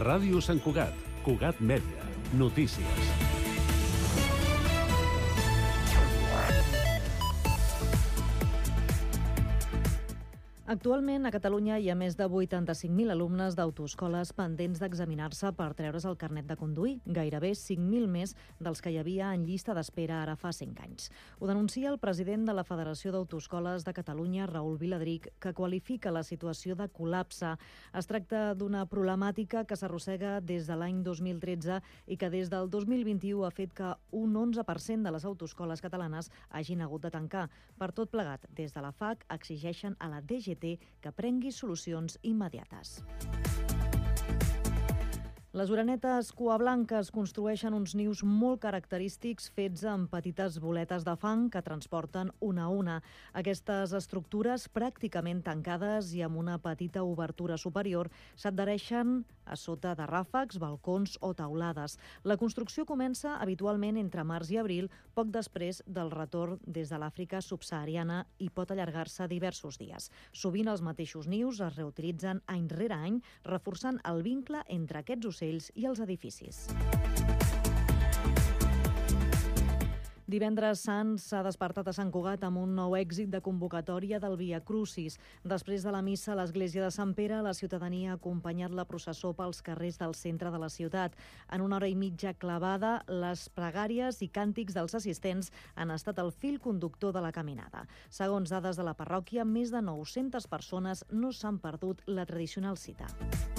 Ràdio Sant Cugat, Cugat Mèdia, notícies. Actualment, a Catalunya hi ha més de 85.000 alumnes d'autoescoles pendents d'examinar-se per treure's el carnet de conduir, gairebé 5.000 més dels que hi havia en llista d'espera ara fa 5 anys. Ho denuncia el president de la Federació d'Autoescoles de Catalunya, Raül Viladric, que qualifica la situació de col·lapse. Es tracta d'una problemàtica que s'arrossega des de l'any 2013 i que des del 2021 ha fet que un 11% de les autoescoles catalanes hagin hagut de tancar. Per tot plegat, des de la FAC exigeixen a la DGT que prengui solucions immediates. Les orenetes cuablanques construeixen uns nius molt característics fets amb petites boletes de fang que transporten una a una. Aquestes estructures pràcticament tancades i amb una petita obertura superior s'adhereixen a sota de ràfecs, balcons o teulades. La construcció comença habitualment entre març i abril, poc després del retorn des de l'Àfrica subsahariana i pot allargar-se diversos dies. Sovint els mateixos nius es reutilitzen any rere any, reforçant el vincle entre aquests ocells i els edificis. Divendres Sant s'ha despertat a Sant Cugat amb un nou èxit de convocatòria del Via Crucis. Després de la missa a l'església de Sant Pere, la ciutadania ha acompanyat la processó pels carrers del centre de la ciutat. En 1 hora i mitja clavada, les pregàries i càntics dels assistents han estat el fil conductor de la caminada. Segons dades de la parròquia, més de 900 persones no s'han perdut la tradicional cita.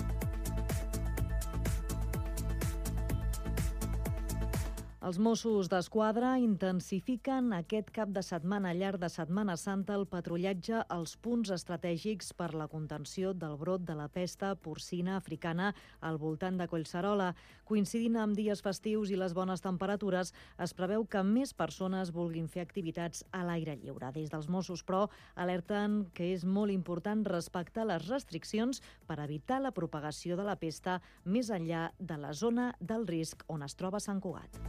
Els Mossos d'Esquadra intensifiquen aquest cap de setmana llarg de Setmana Santa el patrullatge als punts estratègics per la contenció del brot de la pesta porcina africana al voltant de Collserola. Coincidint amb dies festius i les bones temperatures, es preveu que més persones vulguin fer activitats a l'aire lliure. Des dels Mossos, però, alerten que és molt important respectar les restriccions per evitar la propagació de la pesta més enllà de la zona del risc on es troba Sant Cugat.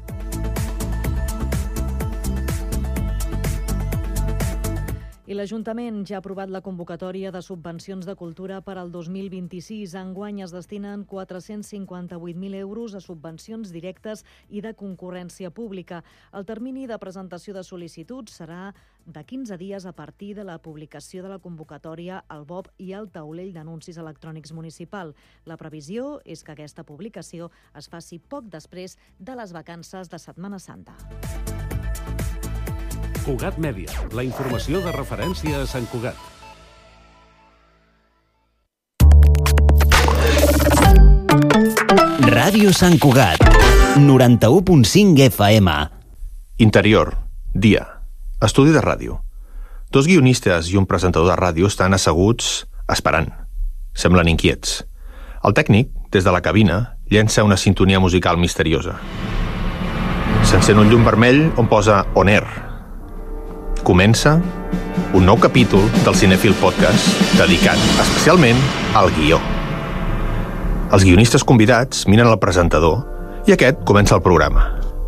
I l'Ajuntament ja ha aprovat la convocatòria de subvencions de cultura per al 2026. Enguany es destinen 458.000 euros a subvencions directes i de concurrència pública. El termini de presentació de sol·licituds serà de 15 dies a partir de la publicació de la convocatòria al BOP i al taulell d'anuncis electrònics municipal. La previsió és que aquesta publicació es faci poc després de les vacances de Setmana Santa. Cugat Mèdia, la informació de referència a Sant Cugat. Ràdio Sant Cugat, 91.5 FM. Interior, dia, estudi de ràdio. 2 guionistes i un presentador de ràdio estan asseguts esperant. Semblen inquiets. El tècnic, des de la cabina, llença una sintonia musical misteriosa. S'encén un llum vermell on posa On Air. Comença un nou capítol del Cinèfil Podcast dedicat especialment al guió. Els guionistes convidats miren el presentador i aquest comença el programa.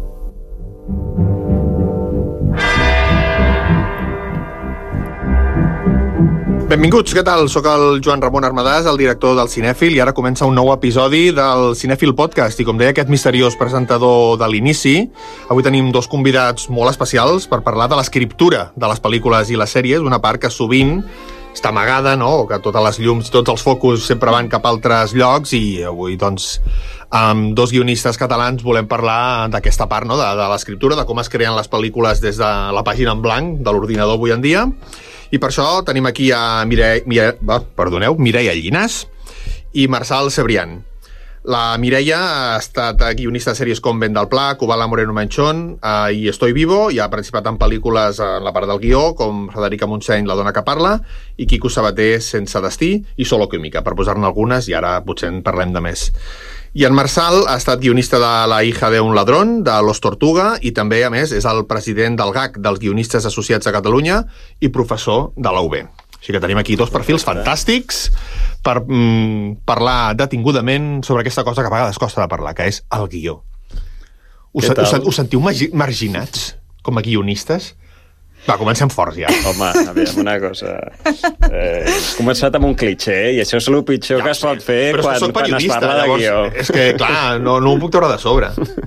Benvinguts, què tal? Soc el Joan Ramon Armadàs, el director del Cinèfil, i ara comença un nou episodi del Cinèfil Podcast. I com deia aquest misteriós presentador de l'inici, avui tenim 2 convidats molt especials per parlar de l'escriptura de les pel·lícules i les sèries, una part que sovint està amagada, no? Que totes les llums, tots els focus sempre van cap a altres llocs, i avui, doncs, amb 2 guionistes catalans volem parlar d'aquesta part, no? De l'escriptura, de com es creen les pel·lícules des de la pàgina en blanc de l'ordinador avui en dia. I per això tenim aquí a Mireia Llinàs i Marçal Cebrián. La Mireia ha estat guionista de sèries com Vent del Pla, Kubala Moreno Manchón i Estoy Vivo, i ha participat en pel·lícules en la part del guió, com Frederica Montseny, La dona que parla, i Quico Sabater, Sense destí, i Solo química, per posar-ne algunes, i ara potser en parlem de més. I en Marçal ha estat guionista de La hija de un ladrón, de Los Tortuga, i també, a més, és el president del GAC, dels Guionistes Associats a Catalunya, i professor de la UB. Així que tenim aquí 2 perfils fantàstics per parlar detingudament sobre aquesta cosa que a vegades costa de parlar, que és el guió. Us sentiu marginats com a guionistes? Va, comencem forts ja. Home, aviam, una cosa. Has començat amb un cliché, i això és el pitjor que es pot fer quan es parla de guió. És que, clar, no ho puc treure de sobre.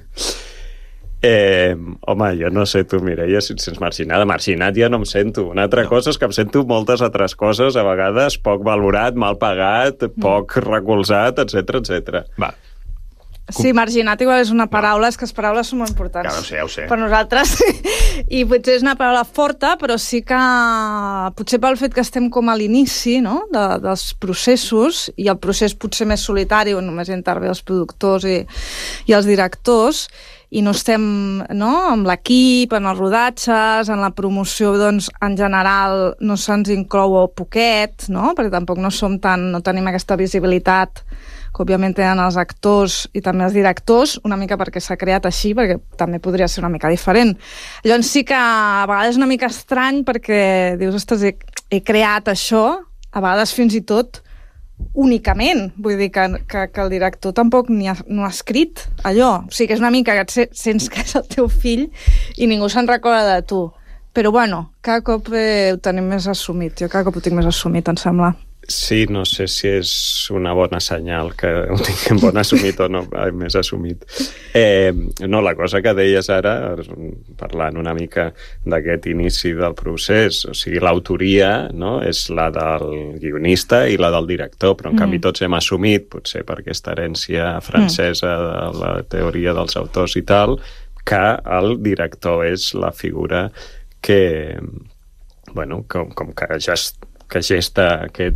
Home, jo no sé tu, Mireia, si et sents marginada. Marginat ja no em sento. Una altra cosa és que em sento moltes altres coses, a vegades poc valorat, mal pagat, poc recolzat, etc. Va. Sí, marginat igual és una paraula, és que les paraules són molt importants. Ja ho sé. Per nosaltres. I potser és una paraula forta, però sí que potser pel fet que estem com a l'inici, no?, dels processos, i el procés potser més solitari, on només intervé els productors i els directors, i no estem, no?, amb l'equip, en els rodatges, en la promoció, doncs, en general, no se'ns inclou poquet, no?, perquè tampoc no tenim aquesta visibilitat que òbviament tenen els actors i també els directors, una mica perquè s'ha creat així, perquè també podria ser una mica diferent. Llavors sí que a vegades és una mica estrany perquè dius, ostres, he creat això, a vegades fins i tot únicament, vull dir que el director tampoc no ha escrit allò. O sigui que és una mica que sents que és el teu fill i ningú se'n recorda de tu. Però bueno, cada cop ho tenim més assumit. Jo cada cop ho tinc més assumit, em sembla. Sí, no sé si és una bona senyal que ho tinguem bon assumit o no, més assumit. No, la cosa que deies ara, parlant una mica d'aquest inici del procés, o sigui, l'autoria, no?, és la del guionista i la del director, però en canvi tots hem assumit, potser per aquesta herència francesa de la teoria dels autors i tal, que el director és la figura que, bueno, com que gesta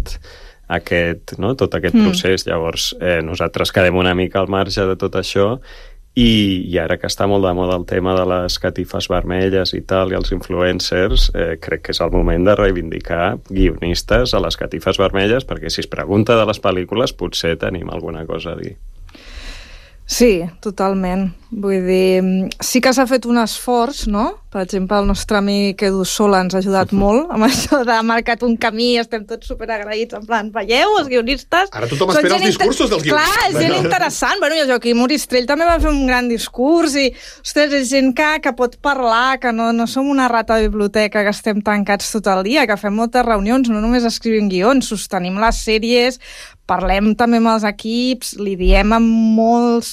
tot aquest procés. Llavors, nosaltres quedem una mica al marge de tot això i ara que està molt de moda el tema de les catifes vermelles i tal, i els influencers, crec que és el moment de reivindicar guionistes a les catifes vermelles, perquè si es pregunta de les pel·lícules potser tenim alguna cosa a dir. Sí, totalment. Vull dir, sí que s'ha fet un esforç, no? Per exemple, el nostre amic Edu Sola ens ha ajudat molt amb això de marcat un camí, estem tots superagraïts, en plan, veieu, els guionistes... Ara tothom espera els discursos dels guionistes. Clar, és gent interessant. Bueno, i el Joaquim Moristrell també va fer un gran discurs i, ostres, és gent que pot parlar, que no som una rata de biblioteca que estem tancats tot el dia, que fem moltes reunions, no només escrivim guions, sostenim les sèries, parlem també amb els equips, li diem amb molts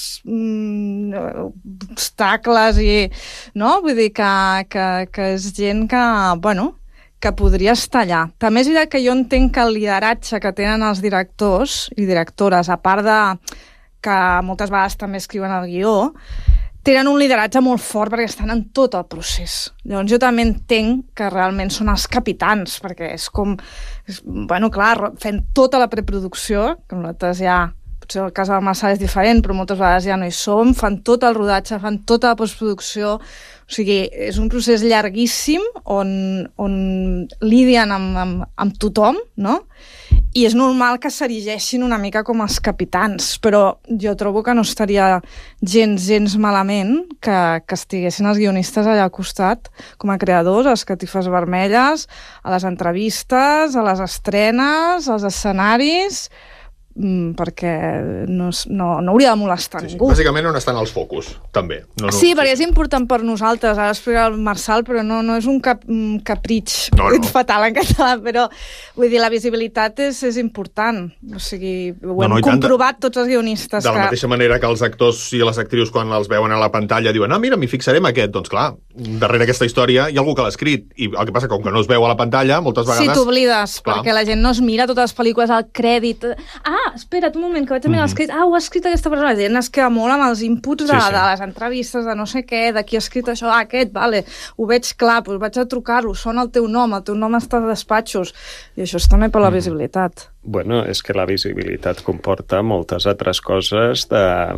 obstacles i, no? Vull dir que és gent que, bueno, que podria estar allà. També és veritat que jo entenc que el lideratge que tenen els directors i directores, a part de que moltes vegades també escriuen el guió, tenen un lideratge molt fort perquè estan en tot el procés. Llavors jo també entenc que realment són els capitans, perquè és com... Bueno, clar, fent tota la preproducció, que nosaltres ja... Potser el cas del Marçal és diferent, però moltes vegades ja no hi som, fan tot el rodatge, fan tota la postproducció... O sigui, és un procés llarguíssim on lidien amb tothom, no? I és normal que s'erigeixin una mica com els capitans, però jo trobo que no estaria gens malament que estiguessin els guionistes allà al costat com a creadors, a les catifes vermelles, a les entrevistes, a les estrenes, als escenaris, perquè no hauria de molestar ningú. Bàsicament on estan els focus, també. Sí, perquè és important per nosaltres. Ara explica el Marçal, però no és un capritx. És fatal en català, però vull dir, la visibilitat és important. O sigui, ho hem comprovat tots els guionistes. De la mateixa manera que els actors i les actrius, quan els veuen a la pantalla, diuen, mira, m'hi fixarem aquest. Doncs clar, darrere aquesta història hi ha algú que l'ha escrit. I el que passa, com que no es veu a la pantalla, moltes vegades... Sí, t'oblides, perquè la gent no es mira totes les pel·lícules al crèdit. Espera't un moment, que vaig a mirar l'escrit. Ho ha escrit aquesta persona. La gent es queda molt amb els inputs de les entrevistes, de no sé què, de qui ha escrit això, aquest, vale, ho veig clar, doncs vaig a trucar-lo, sona el teu nom està als despatxos. I això és també per la visibilitat. Bueno, és que la visibilitat comporta moltes altres coses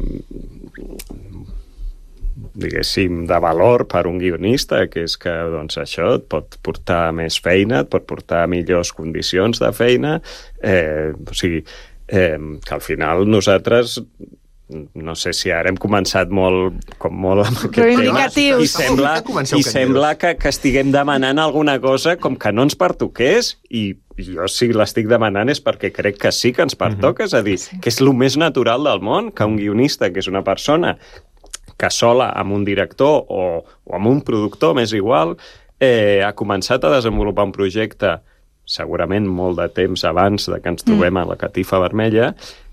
diguéssim, de valor per un guionista, que és que, doncs, això et pot portar més feina, et pot portar millors condicions de feina, o sigui, que al final nosaltres, no sé si ara hem començat molt amb aquest tema, i sembla que estiguem demanant alguna cosa com que no ens pertoqués, i jo si l'estic demanant és perquè crec que sí que ens pertoca, és a dir, que és el més natural del món, que un guionista, que és una persona que sola amb un director o amb un productor, m'és igual, ha començat a desenvolupar un projecte segurament molt de temps abans de que ens trobem a la catifa vermella,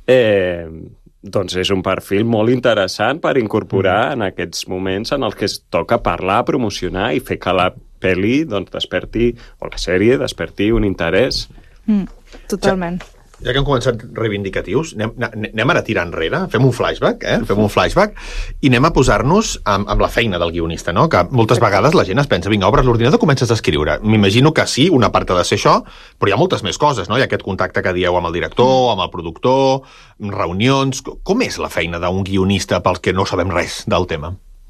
doncs és un perfil molt interessant per incorporar en aquests moments en els que es toca parlar, promocionar i fer que la pel·li doncs, desperti, o la sèrie desperti un interès. Totalment. Ja que hem començat reivindicatius, anem ara a tirar enrere, fem un flashback, fem un flashback i anem a posar-nos amb la feina del guionista, no? Que moltes vegades la gent es pensa, vinga, obres l'ordinador, comences a escriure. M'imagino que sí, una part ha de ser això, però hi ha moltes més coses, no? Hi ha aquest contacte que dieu amb el director, amb el productor, reunions... Com és la feina d'un guionista pels que no sabem res del tema?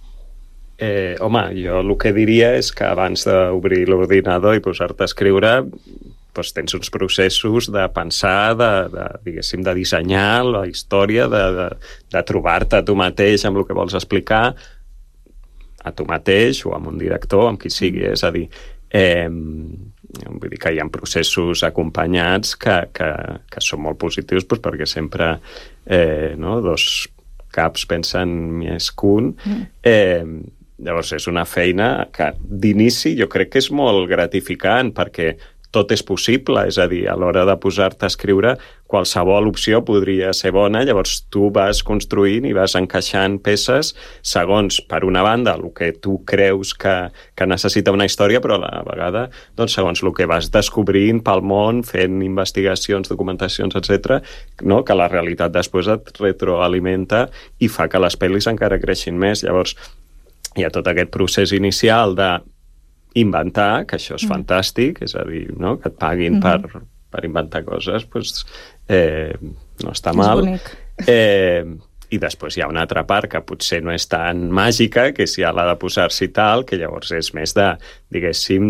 Home, jo el que diria és que abans d'obrir l'ordinador i posar-te a escriure... doncs tens uns processos de pensar, diguéssim, de dissenyar la història, de trobar-te a tu mateix amb el que vols explicar, a tu mateix o amb un director, amb qui sigui. És a dir, vull dir que hi ha processos acompanyats que són molt positius doncs, perquè sempre dos caps pensen més que un. Llavors és una feina que d'inici jo crec que és molt gratificant perquè tot és possible, és a dir, a l'hora de posar-te a escriure, qualsevol opció podria ser bona, llavors tu vas construint i vas encaixant peces segons, per una banda, el que tu creus que necessita una història, però a la vegada, doncs, segons el que vas descobrint pel món, fent investigacions, documentacions, etc., no? Que la realitat després et retroalimenta i fa que les pel·lis encara creixin més. Llavors, hi ha tot aquest procés inicial de inventar, que això és fantàstic, és a dir, no? Que et paguin per inventar coses, doncs, no està mal. És bonic. I després hi ha una altra part que potser no és tan màgica, que és ja la de posar-s'hi tal, que llavors és més de, diguéssim,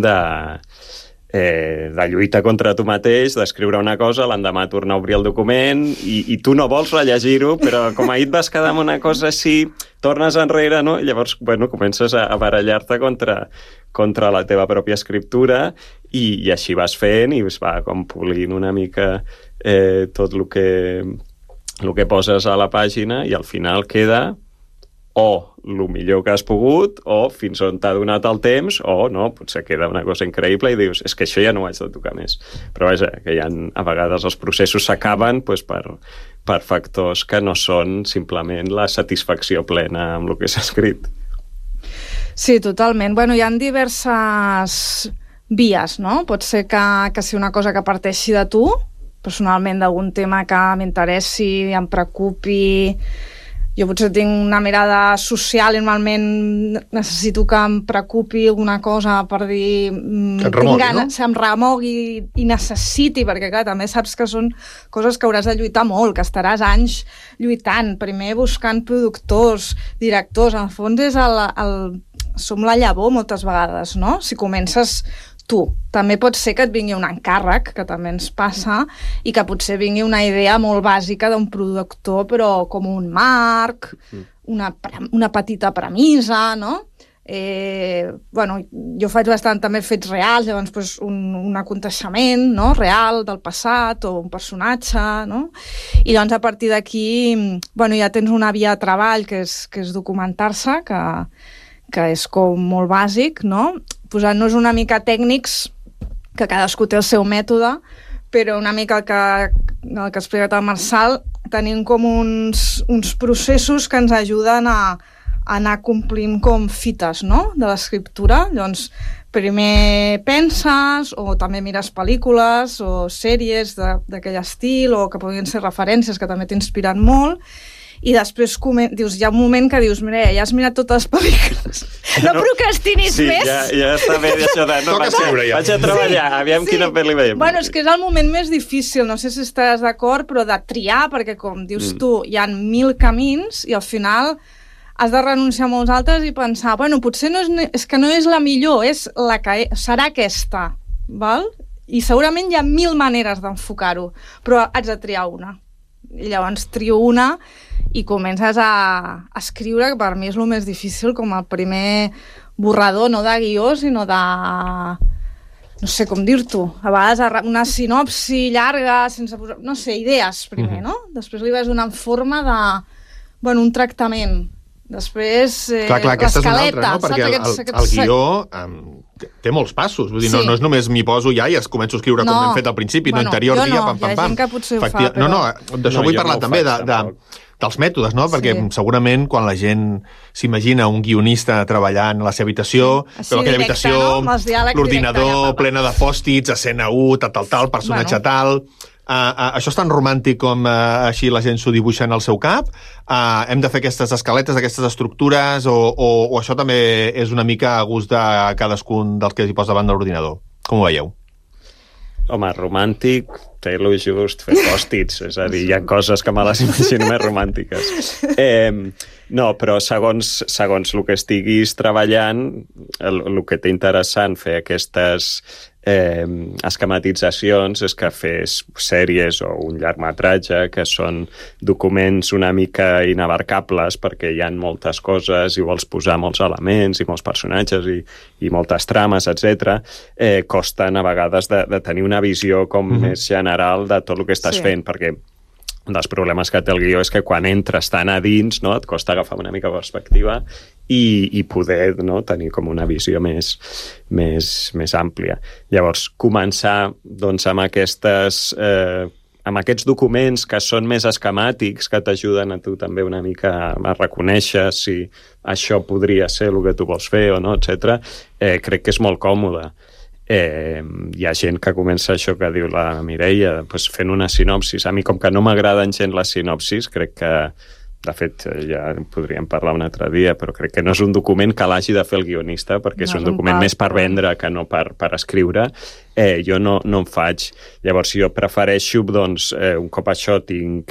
de lluita contra tu mateix, d'escriure una cosa, l'endemà tornar a obrir el document i tu no vols rellegir-ho, però com ahir et vas quedar amb una cosa així, tornes enrere, no? I llavors, bueno, comences a barallar-te contra la teva pròpia escriptura i així vas fent i es va com polint una mica tot el que poses a la pàgina i al final queda o el millor que has pogut, o fins on t'ha donat el temps, o no, potser queda una cosa increïble i dius, és que això ja no ho haig de tocar més. Però vaja, que a vegades els processos s'acaben doncs, per factors que no són simplement la satisfacció plena amb el que s'ha escrit. Sí, totalment. Bueno, hi ha diverses vies, no? Pot ser que sigui una cosa que parteixi de tu, personalment d'algun tema que m'interessi, em preocupi. Jo potser tinc una mirada social i normalment necessito que em preocupi alguna cosa per dir... Tinc ganes, no? Em remogui i necessiti, perquè clar, també saps que són coses que hauràs de lluitar molt, que estaràs anys lluitant, primer buscant productors, directors, en el fons és som la llavor moltes vegades, no? Si comences tu. També pot ser que et vingui un encàrrec, que també ens passa, i que potser vingui una idea molt bàsica d'un productor, però com un marc, una petita premissa, no? Bueno, jo faig bastant també fets reals, llavors pues, un aconteixement, no? Real del passat o un personatge, no? I llavors a partir d'aquí bueno, ja tens una via de treball que és documentar-se, que és com molt bàsic, no? Posant-nos una mica tècnics, que cadascú té el seu mètode, però una mica el que ha explicat el Marçal, tenim com uns processos que ens ajuden a anar complint com fites, no?, de l'escriptura. Llavors, primer penses, o també mires pel·lícules o sèries d'aquell estil, o que podrien ser referències que també t'inspiren molt, i després dius, hi ha un moment que dius, mira, ja has mirat totes les pel·lícules, no procrastinis més. Sí, ja està bé això de... No, vaig a treballar, aviam quina pel·li veiem. Bueno, és que és el moment més difícil, no sé si estaràs d'acord, però de triar, perquè com dius tu, hi ha 1000 camins i al final has de renunciar a molts altres i pensar, bueno, potser és que no és la millor, és la que serà aquesta, val? I segurament hi ha 1000 maneres d'enfocar-ho, però haig de triar una. I llavors trio una i comences a escriure, que per mi és el més difícil, com el primer borrador, no de guió, sinó de... no sé com dir-t'ho. A vegades una sinopsi llarga, sense posar... no sé, idees primer, no? Després li vas donant forma de... bueno, un tractament. Després, clar, aquesta és una altra, no? Perquè el guió té molts passos, vull dir, no és només m'hi poso ja i es començo a escriure com hem fet al principi, interior dia, pam, pam, pam. Hi ha gent que potser ho fa, però... D'això vull parlar també, dels mètodes, no? Perquè segurament quan la gent s'imagina un guionista treballant a la seva habitació, però aquella habitació, l'ordinador plena de pòstits, escena 1, tal, personatge tal... això és tan romàntic com així la gent s'ho dibuixa en el seu cap? Hem de fer aquestes escaletes, aquestes estructures, o això també és una mica a gust de cadascun dels que s'hi posa davant de l'ordinador? Com ho veieu? Home, romàntic, té-lo just, fer pòstits, és a dir, hi ha coses que me les imagino més romàntiques. No, però segons el que estiguis treballant, el que té interessant fer aquestes esquematitzacions és que fes sèries o un llargmetratge que són documents una mica inabarcables perquè hi ha moltes coses i vols posar molts elements i molts personatges i moltes trames, etc. Costen a vegades de tenir una visió com més general de tot el que estàs fent, perquè un dels problemes que té el guió és que quan entres tan a dins, no, et costa agafar una mica perspectiva i poder, no, tenir com una visió més àmplia. Llavors, començar doncs, amb aquests documents que són més esquemàtics, que t'ajuden a tu també una mica a reconèixer si això podria ser el que tu vols fer o no, etc. Crec que és molt còmode. Hi ha gent que comença això que diu la Mireia, doncs fent una sinopsis. A mi, com que no m'agraden gent les sinopsis, crec que, de fet, ja en podríem parlar un altre dia, però crec que no és un document que l'hagi de fer el guionista, perquè és un document més per vendre que no per escriure. Jo no en faig. Llavors, jo prefereixo, doncs, un cop això tinc...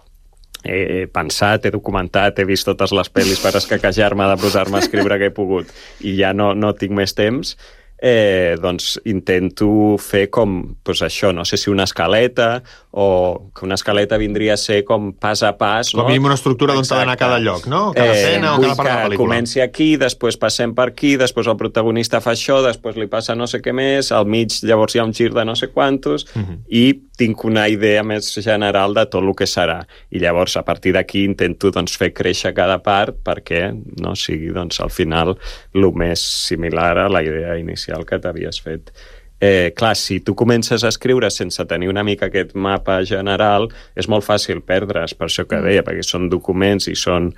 he pensat, he documentat, he vist totes les pel·lis per escaquejar-me, de posar-me a escriure que he pogut i ja no tinc més temps, doncs intento fer com, doncs això, no sé si una escaleta o que una escaleta vindria a ser com pas a pas, com a mínim una estructura d'on s'ha d'anar cada lloc, no? Cada escena o cada part de la pel·lícula. Comenci aquí, després passem per aquí, després el protagonista fa això, després li passa no sé què més, al mig llavors hi ha un gir de no sé quantos, i tinc una idea més general de tot el que serà. I llavors, a partir d'aquí, intento doncs, fer créixer cada part perquè no sigui doncs, al final el més similar a la idea inicial que t'havies fet. Clar, si tu comences a escriure sense tenir una mica aquest mapa general, és molt fàcil perdre's, per això que deia, perquè són documents i són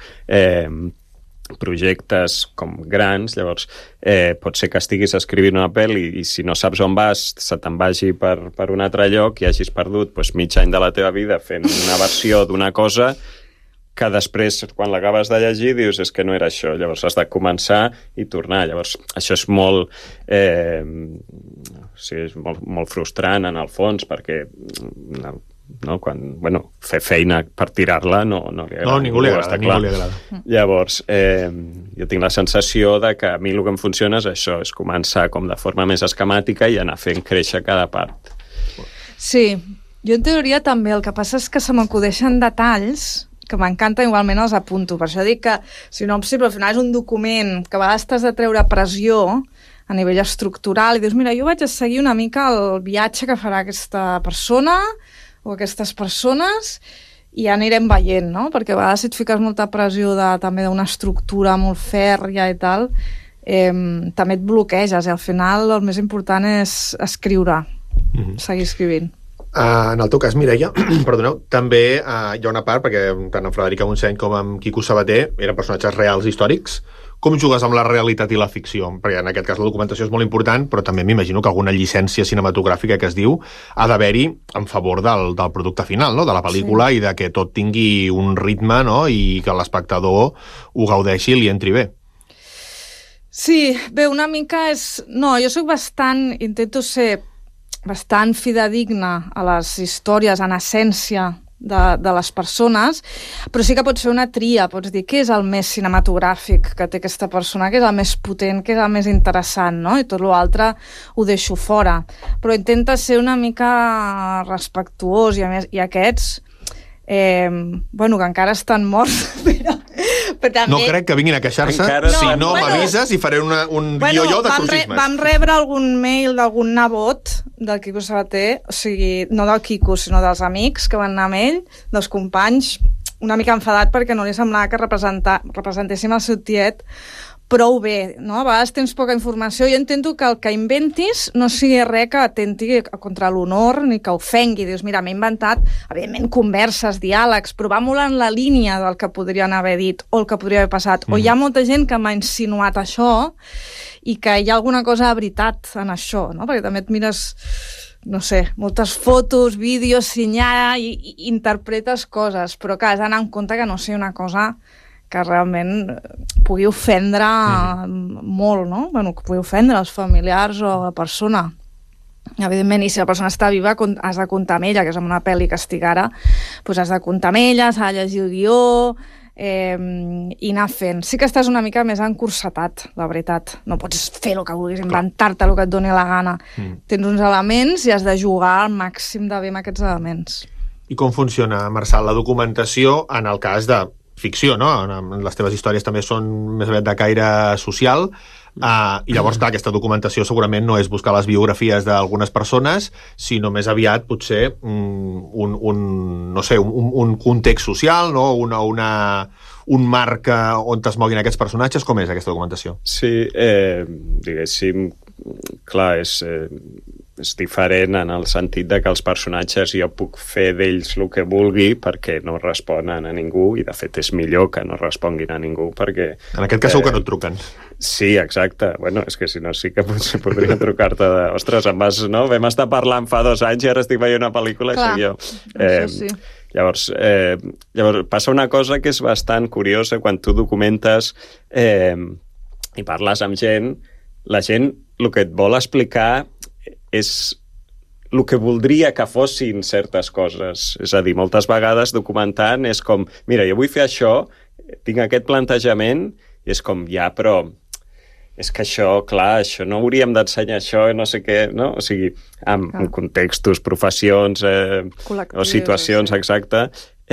projectes com grans, llavors pot ser que estiguis escrivint una pel·li i si no saps on vas, se te'n vagi per un altre lloc i hagis perdut doncs, mig any de la teva vida fent una versió d'una cosa que després, quan l'acabes de llegir, dius, és que no era això. Llavors has de començar i tornar. Llavors, això és molt... és molt frustrant, en el fons, perquè no, fer feina per tirar-la no li agrada. No, ningú li agrada. Llavors, jo tinc la sensació de que a mi el que em funciona és això, és començar com de forma més esquemàtica i anar fent créixer cada part. Sí, jo en teoria també. El que passa és que se m'acudeixen detalls que m'encanta, igualment els apunto. Per això dic que sinopsi, però al final és un document que a vegades t'has de treure pressió a nivell estructural i dius, mira, jo vaig a seguir una mica el viatge que farà aquesta persona o aquestes persones i ja anirem veient, no? Perquè a vegades si et fiques molta pressió també d'una estructura molt fèrria i tal, també et bloqueges i al final el més important és escriure, seguir escrivint. En el teu cas, Mireia, perdoneu, també hi ha una part, perquè tant en Frederica Montseny com en Quico Sabater eren personatges reals històrics. Com jugues amb la realitat i la ficció? Perquè en aquest cas la documentació és molt important, però també m'imagino que alguna llicència cinematogràfica que es diu ha d'haver-hi en favor del producte final, no? De la pel·lícula, i de que tot tingui un ritme, no? I que l'espectador ho gaudeixi i li entri bé. Sí, bé, una mica és... No, jo soc intento ser bastant fidedigna a les històries en essència de les persones, però sí que pots fer una tria, pots dir què és el més cinematogràfic que té aquesta persona, què és el més potent, què és el més interessant, no? I tot l'altre ho deixo fora. Però intenta ser una mica respectuós i a més, i aquests que encara estan morts, però també... No crec que vinguin a queixar-se, si no m'avises i faré un guió jo d'exorcismes. Vam rebre algun mail d'algun nebot del Quico Sabater, o sigui, no del Quico, sinó dels amics que van anar amb ell, dels companys, una mica enfadat perquè no li semblava que representéssim el seu tiet, prou bé, no? A vegades tens poca informació. Jo intento que el que inventis no sigui res que atenti contra l'honor ni que ofengui. Dius, mira, m'he inventat, evidentment, converses, diàlegs, però va molt en la línia del que podrien haver dit o el que podria haver passat. O hi ha molta gent que m'ha insinuat això i que hi ha alguna cosa de veritat en això, no? Perquè també et mires, no sé, moltes fotos, vídeos, senyala i interpretes coses, però que has d'anar en compte que no sigui una cosa que realment pugui ofendre molt, no? Bueno, que pugui ofendre els familiars o la persona. Evidentment, i si la persona està viva, has de comptar amb ella, que és en una pel·li que estic ara, doncs has de comptar amb ella, s'ha de llegir el guió i anar fent. Sí que estàs una mica més encursetat, la veritat. No pots fer el que vulguis, inventar-te el que et doni la gana. Tens uns elements i has de jugar al màxim de bé amb aquests elements. I com funciona, Marçal, la documentació en el cas de ficció, no? Les teves històries també són més aviat de caire social, i llavors, clar, aquesta documentació segurament no és buscar les biografies d'algunes persones, sinó més aviat potser un context social, no? Un marc on es moguin aquests personatges. Com és aquesta documentació? Sí, diguéssim, clar, és diferent en el sentit de que els personatges jo puc fer d'ells el que vulgui perquè no responen a ningú, i de fet és millor que no responguin a ningú perquè... En aquest cas segur que no et truquen. Sí, exacte. Bueno, és que si no sí que potser podria trucar-te de... Ostres, no? Vam estar parlant fa 2 anys i ara estic veient una pel·lícula. Clar, i jo. Això sí. Llavors, passa una cosa que és bastant curiosa quan tu documentes i parles amb gent. La gent el que et vol explicar és el que voldria que fossin certes coses. És a dir, moltes vegades documentant és com, mira, jo vull fer això, tinc aquest plantejament, i és com, ja, però és que això, clar, això no hauríem d'ensenyar això, no sé què, no? O sigui, en contextos, professions o situacions, exacte,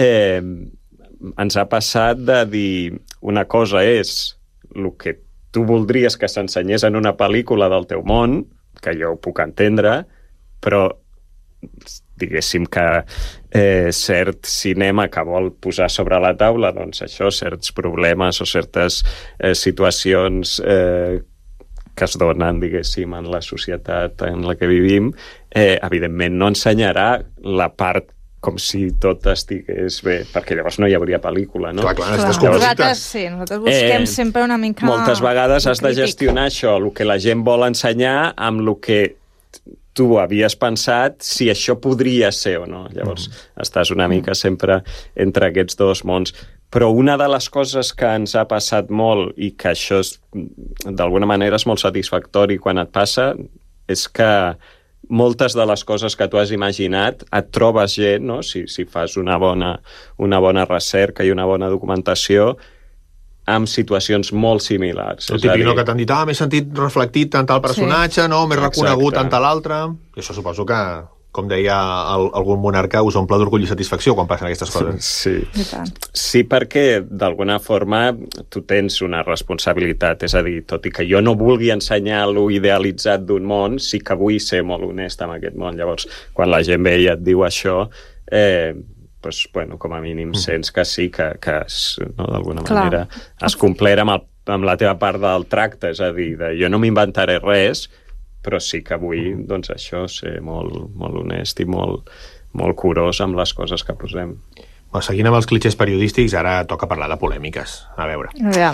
ens ha passat de dir una cosa és el que tu voldries que s'ensenyés en una pel·lícula del teu món, que jo ho puc entendre, però diguéssim que cert cinema que vol posar sobre la taula, doncs això, certs problemes o certes situacions que es donen, diguéssim, en la societat en la que vivim, evidentment no ensenyarà la part com si tot estigués bé, perquè llavors no hi hauria pel·lícula, no? Clar, nosaltres busquem sempre una mica... Moltes vegades has de gestionar això, el que la gent vol ensenyar amb el que tu havies pensat, si això podria ser o no. Llavors, estàs una mica sempre entre aquests dos mons. Però una de les coses que ens ha passat molt, i que això d'alguna manera és molt satisfactori quan et passa, és que moltes de les coses que tu has imaginat et trobes gent, no? Si fas una bona recerca i una bona documentació, amb situacions molt similars. El típic, que t'han dit, m'he sentit reflectit tant al personatge, no? M'he reconegut tant a l'altre. I això suposo que, com deia algun monarca, us omple d'orgull i satisfacció quan passen aquestes coses. Sí. Sí, perquè d'alguna forma tu tens una responsabilitat, és a dir, tot i que jo no vulgui ensenyar lo idealitzat d'un món, sí que vull ser molt honest amb aquest món. Llavors, quan la gent ve i et diu això, doncs, bueno, com a mínim sents que sí, que no, d'alguna manera has complert amb la teva part del tracte, és a dir, jo no m'inventaré res, però sí que vull, doncs això, ser molt honest i molt curós amb les coses que posem. Seguint amb els clitxers periodístics, ara toca parlar de polèmiques. A veure.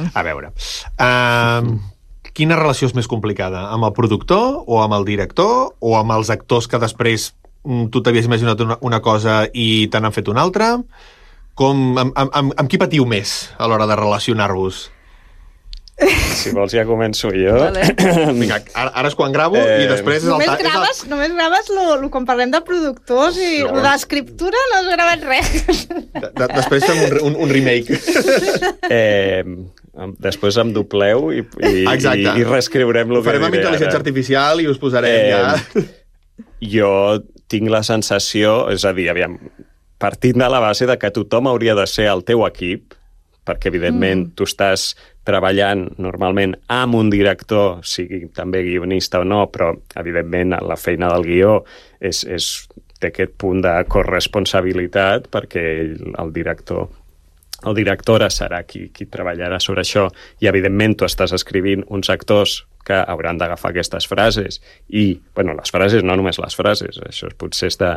Quina relació és més complicada? Amb el productor o amb el director o amb els actors que després tu t'havies imaginat una cosa i te n'han fet una altra? Amb qui patiu més a l'hora de relacionar-vos? Si vols ja començo jo. Vale. Vinga, ara és quan gravo i després és el... Només graves quan parlem de productors i l'escriptura no has gravat res. Després fem un remake. Després em dobleu i reescriurem el que diré. Farem amb intel·ligència artificial i us posarem ja... Jo tinc la sensació, és a dir, partint de la base de que tothom hauria de ser el teu equip, perquè evidentment tu estàs treballant normalment amb un director, sigui també guionista o no, però evidentment la feina del guió té aquest punt de corresponsabilitat perquè el director o directora serà qui treballarà sobre això, i evidentment tu estàs escrivint uns actors que hauran d'agafar aquestes frases i, bueno, les frases, no només les frases, això potser és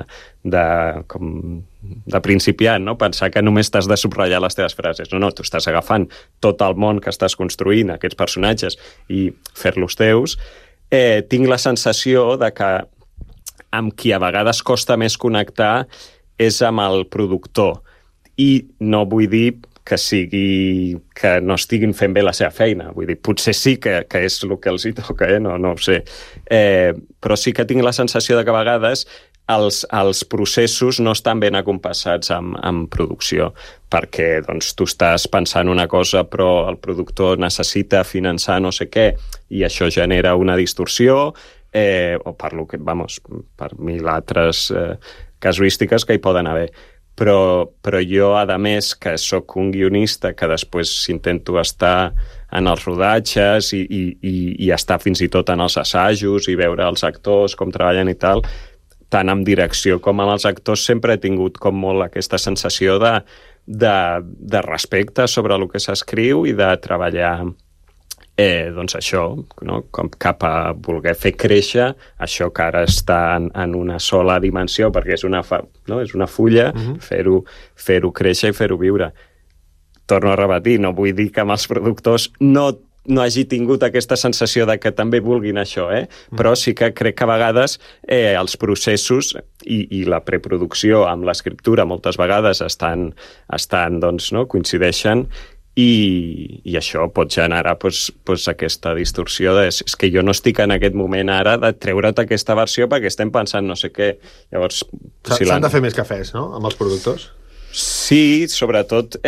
de principiant, no? Pensar que només t'has de subratllar les teves frases. No, tu estàs agafant tot el món que estàs construint, aquests personatges, i fer-los teus. Tinc la sensació de que amb qui a vegades costa més connectar és amb el productor. I no vull dir que no estiguin fent bé la seva feina. Vull dir, potser sí que és el que els hi toca, no ho sé. Però sí que tinc la sensació de que a vegades els processos no estan ben acompassats amb producció, perquè doncs, tu estàs pensant una cosa però el productor necessita finançar no sé què i això genera una distorsió, o per mil altres casuístiques que hi poden haver. Però jo, a més, que sóc un guionista que després intento estar en els rodatges i estar fins i tot en els assajos i veure els actors, com treballen i tal, tant amb direcció com amb els actors sempre he tingut com molt aquesta sensació de respecte sobre el que s'escriu i de treballar doncs això, no? Com cap a voler fer créixer això que ara està en una sola dimensió, perquè és una fulla, fer-ho créixer i fer-ho viure. Torno a repetir, no vull dir que amb els productors no hagi tingut aquesta sensació de que també vulguin això, però sí que crec que a vegades els processos i la preproducció amb l'escriptura moltes vegades estan doncs, no? Coincideixen. I això pot generar aquesta distorsió de és que jo no estic en aquest moment ara de treure't aquesta versió perquè estem pensant no sé què. Llavors, s'han de fer més cafès, no?, amb els productors? Sí, sobretot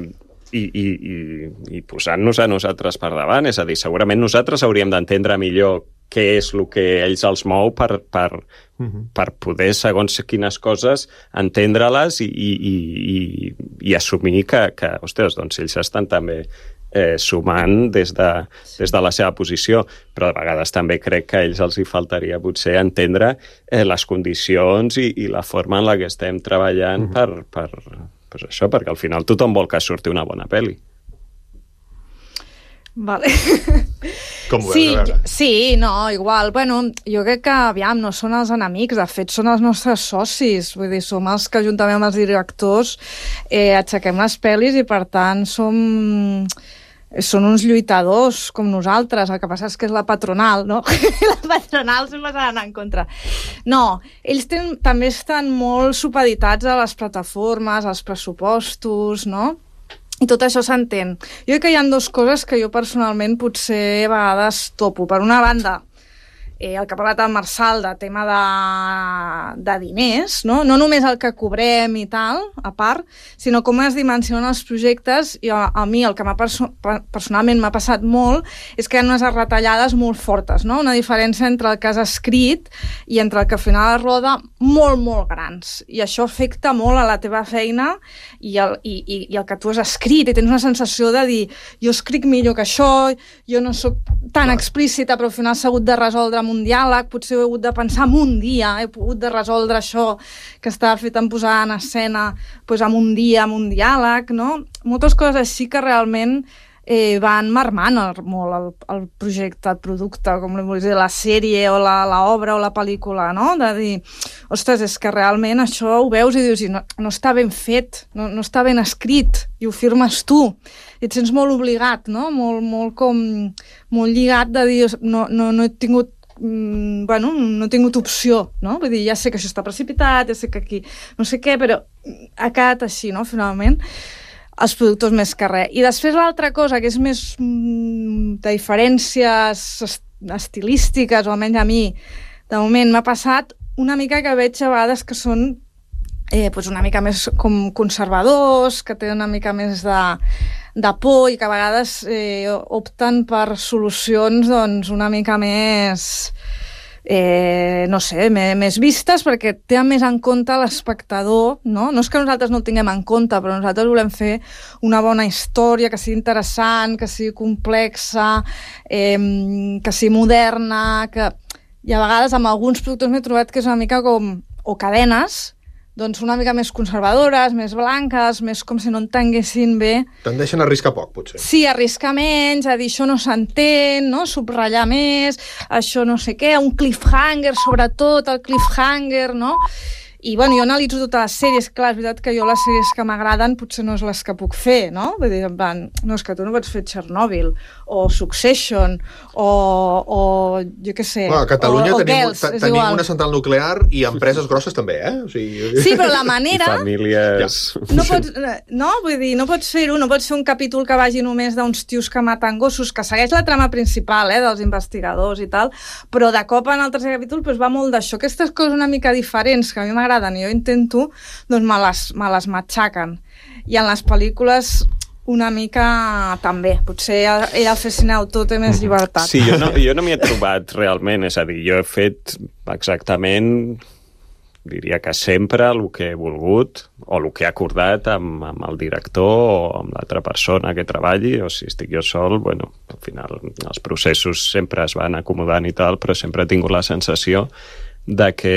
i posant-nos a nosaltres per davant. És a dir, segurament nosaltres hauríem d'entendre millor què és el que ells els mou per poder, segons quines coses, entendre-les i assumir que ostres, doncs ells estan també sumant des de la seva posició, però de vegades també crec que a ells els hi faltaria potser entendre les condicions i la forma en la que estem treballant per això, perquè al final tothom vol que surti una bona pel·li. Vale. Com ho veus? Sí, no, igual. Bueno, jo crec que, aviam, no són els enemics, de fet, són els nostres socis. Vull dir, som els que, juntament amb els directors, aixequem les pel·lis i, per tant, són uns lluitadors com nosaltres. El que passa és que és la patronal, no? La patronal sempre s'ha d'anar en contra. No, ells també estan molt supeditats a les plataformes, als pressupostos, no? I tot això s'entén. Jo crec que hi ha dues coses que jo personalment potser a vegades topo. Per una banda, el que ha parlat el Marçal de tema de diners, no només el que cobrem i tal, a part, sinó com es dimensionen els projectes. I a mi el que personalment m'ha passat molt és que hi ha unes retallades molt fortes, no? Una diferència entre el que has escrit i entre el que al final es roda molt, molt grans. I això afecta molt a la teva feina i el que tu has escrit. I tens una sensació de dir, jo escric millor que això, jo no sóc tan explícita, però al final s'ha hagut de resoldre amb un diàleg, potser he hagut de pensar en un dia, he pogut de resoldre això que estava fet en posar en escena doncs amb un dia, amb un diàleg, no? Moltes coses així que realment van marmant molt el projecte, el producte, com li vols dir, la sèrie o l'obra o la pel·lícula, no? De dir, ostres, és que realment això ho veus i dius, no està ben fet, no està ben escrit, i ho firmes tu. I et sents molt obligat, no? Molt lligat de dir, no he tingut no he tingut opció, no? Vull dir, ja sé que això està precipitat, ja sé que aquí no sé què, però ha quedat així, no? Finalment, els productors més que res. I després l'altra cosa, que és més de diferències estilístiques, o almenys a mi, de moment m'ha passat una mica que veig a vegades que són una mica més com conservadors, que tenen una mica més de por i que a vegades opten per solucions doncs, una mica més no sé, més vistes, perquè té més en compte l'espectador, no? No és que nosaltres no el tinguem en compte, però nosaltres volem fer una bona història, que sigui interessant, que sigui complexa, que sigui moderna, I a vegades amb alguns productors m'he trobat que és una mica com o cadenes, doncs una mica més conservadores, més blanques, més com si no entenguessin bé. Tendeixen a arriscar poc, potser. Sí, arriscar menys, a dir això no s'entén, no? Subratllar més, això no sé què, un cliffhanger, sobretot el cliffhanger, no? I, bueno, jo analitzo totes les sèries, clar, és veritat que jo les sèries que m'agraden potser no és les que puc fer, no? Vull dir, no, és que tu no pots fer Chernobyl, o Succession, o jo què sé, a Catalunya o tenim igual. una central nuclear i empreses grosses també, O sigui... Sí, però la manera... I famílies... No pots, no, vull dir, no pots fer-ho, no pots fer un capítol que vagi només d'uns tios que maten gossos, que segueix la trama principal, dels investigadors i tal, però de cop en el tercer capítol doncs va molt d'això. Aquestes coses una mica diferents que a mi m'agraden i jo intento, doncs me les matxaquen. I en les pel·lícules una mica també. Potser ella al fer cineautor té més llibertat. Sí, jo no m'hi he trobat realment, és a dir, jo he fet exactament, diria que sempre, el que he volgut o el que he acordat amb el director o amb l'altra persona que treballi, o si estic jo sol, bueno, al final els processos sempre es van acomodant i tal, però sempre he tingut la sensació de que,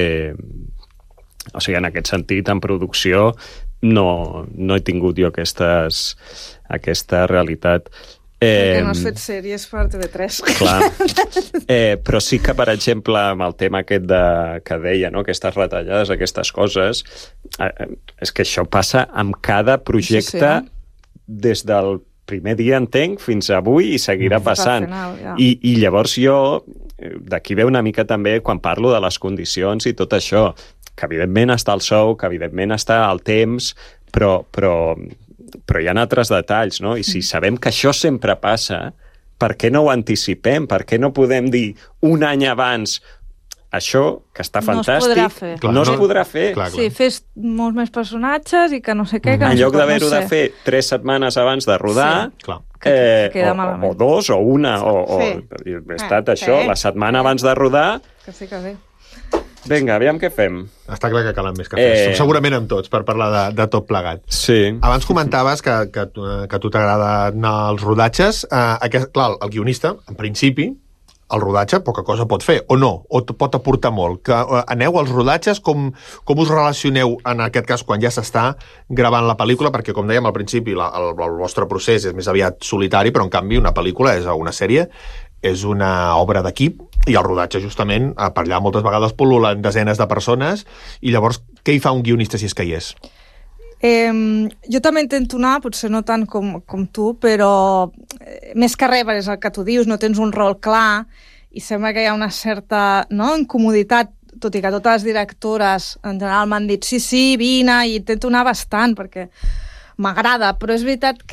o sigui, en aquest sentit, en producció no he tingut jo aquesta realitat. Perquè no has fet sèries per TV3. Clar. Però sí que, per exemple, amb el tema aquest que deia, no? Aquestes retallades, aquestes coses, és que això passa amb cada projecte des del primer dia, entenc, fins avui, i seguirà passant. Final, ja. I llavors jo, d'aquí ve una mica també quan parlo de les condicions i tot això, que evidentment està el sou, que evidentment està el temps, però hi ha altres detalls, no? I si sabem que això sempre passa, per què no ho anticipem? Per què no podem dir un any abans això, que està fantàstic, no es podrà fer? Clar. Sí, fes molts més personatges i que no sé què... En lloc d'haver-ho de fer 3 setmanes abans de rodar, o 2, o 1, o he estat això, la setmana abans de rodar... Que sí, que sí. Vinga, aviam què fem. Està clar que calen més cafès. Segurament amb tots, per parlar de tot plegat. Sí. Abans comentaves que a tu t'agrada anar als rodatges. Clar, el guionista, en principi, el rodatge poca cosa pot fer, o no, o pot aportar molt. Que aneu als rodatges, com us relacioneu, en aquest cas, quan ja s'està gravant la pel·lícula, perquè, com dèiem al principi, el vostre procés és més aviat solitari, però, en canvi, una pel·lícula és una sèrie, és una obra d'equip, i el rodatge, justament, per allà moltes vegades pol·lulen desenes de persones, i llavors, què hi fa un guionista si és que hi és? Jo també intento anar, potser no tant com tu, però més que res, és el que tu dius, no tens un rol clar, i sembla que hi ha una certa incomoditat, tot i que totes les directores en general m'han dit sí, vine, i intento anar bastant, perquè m'agrada, però és veritat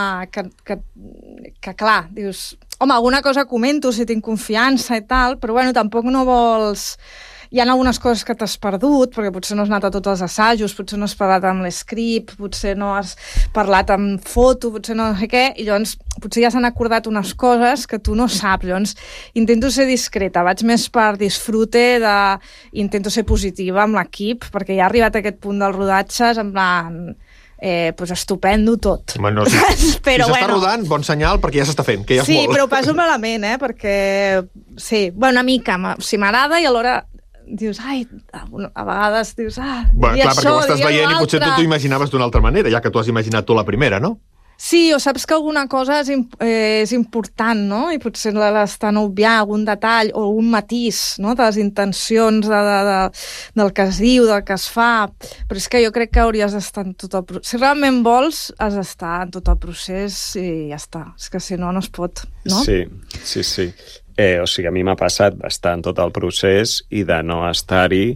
que clar, dius... Home, alguna cosa comento si tinc confiança i tal, però bueno, tampoc no vols... Hi ha algunes coses que t'has perdut, perquè potser no has anat a tots els assajos, potser no has parlat amb l'escript, potser no has parlat amb foto, potser no sé què, i llavors potser ja s'han acordat unes coses que tu no saps. Llavors intento ser discreta, vaig més per disfrute, intento ser positiva amb l'equip, perquè ja ha arribat a aquest punt dels rodatges, en plan... pues estupendo tot. Bueno, si s'està rodant, bon senyal, perquè ja s'està fent, que ja és molt. Sí, però ho passo malament, perquè sí, una mica, si m'agrada, i alhora dius, a vegades dius, clar, perquè ho estàs veient i potser tu t'ho imaginaves d'una altra manera, ja que tu has imaginat tu la primera, no? Sí, o saps que alguna cosa és important, no? I potser l'estan obviant, algun detall o un matís, no? De les intencions del que es diu, del que es fa. Però és que jo crec que hauries d'estar en tot el procés. Si realment vols, has d'estar en tot el procés i ja està. És que si no, no es pot, no? Sí. O sigui, a mi m'ha passat d'estar en tot el procés i de no estar-hi...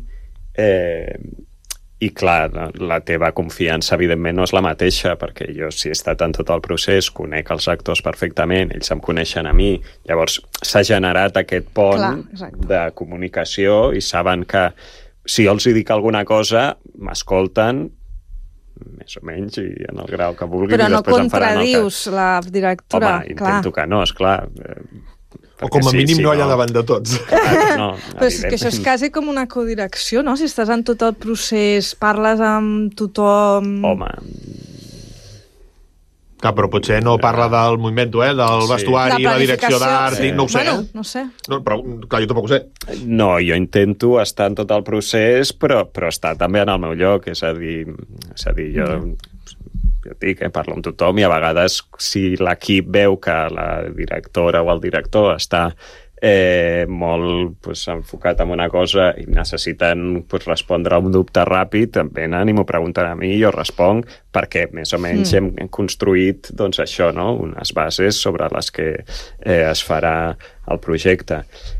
I clar, la teva confiança evidentment no és la mateixa, perquè jo si he estat en tot el procés, conec els actors perfectament, ells em coneixen a mi, llavors s'ha generat aquest pont de comunicació i saben que si jo els dic alguna cosa, m'escolten més o menys i en el grau que vulguin. Però no contradius la directora. Home, intento que no, esclar. O com a mínim no allà davant de tots. No, però és que això és quasi com una codirecció, no? Si estàs en tot el procés, parles amb tothom... Home... Clar, però potser no parla del m'invento, del vestuari, la direcció d'art, no ho sé. Bueno, no sé. No, però, clar, jo tampoc ho sé. No, jo intento estar en tot el procés, però estar també en el meu lloc, és a dir jo dic, parlo amb tothom i a vegades si l'equip veu que la directora o el director està molt enfocat en una cosa i necessiten respondre a un dubte ràpid, venen i m'ho pregunten a mi i jo responc, perquè més o menys hem construït això, no? Unes bases sobre les que es farà el projecte.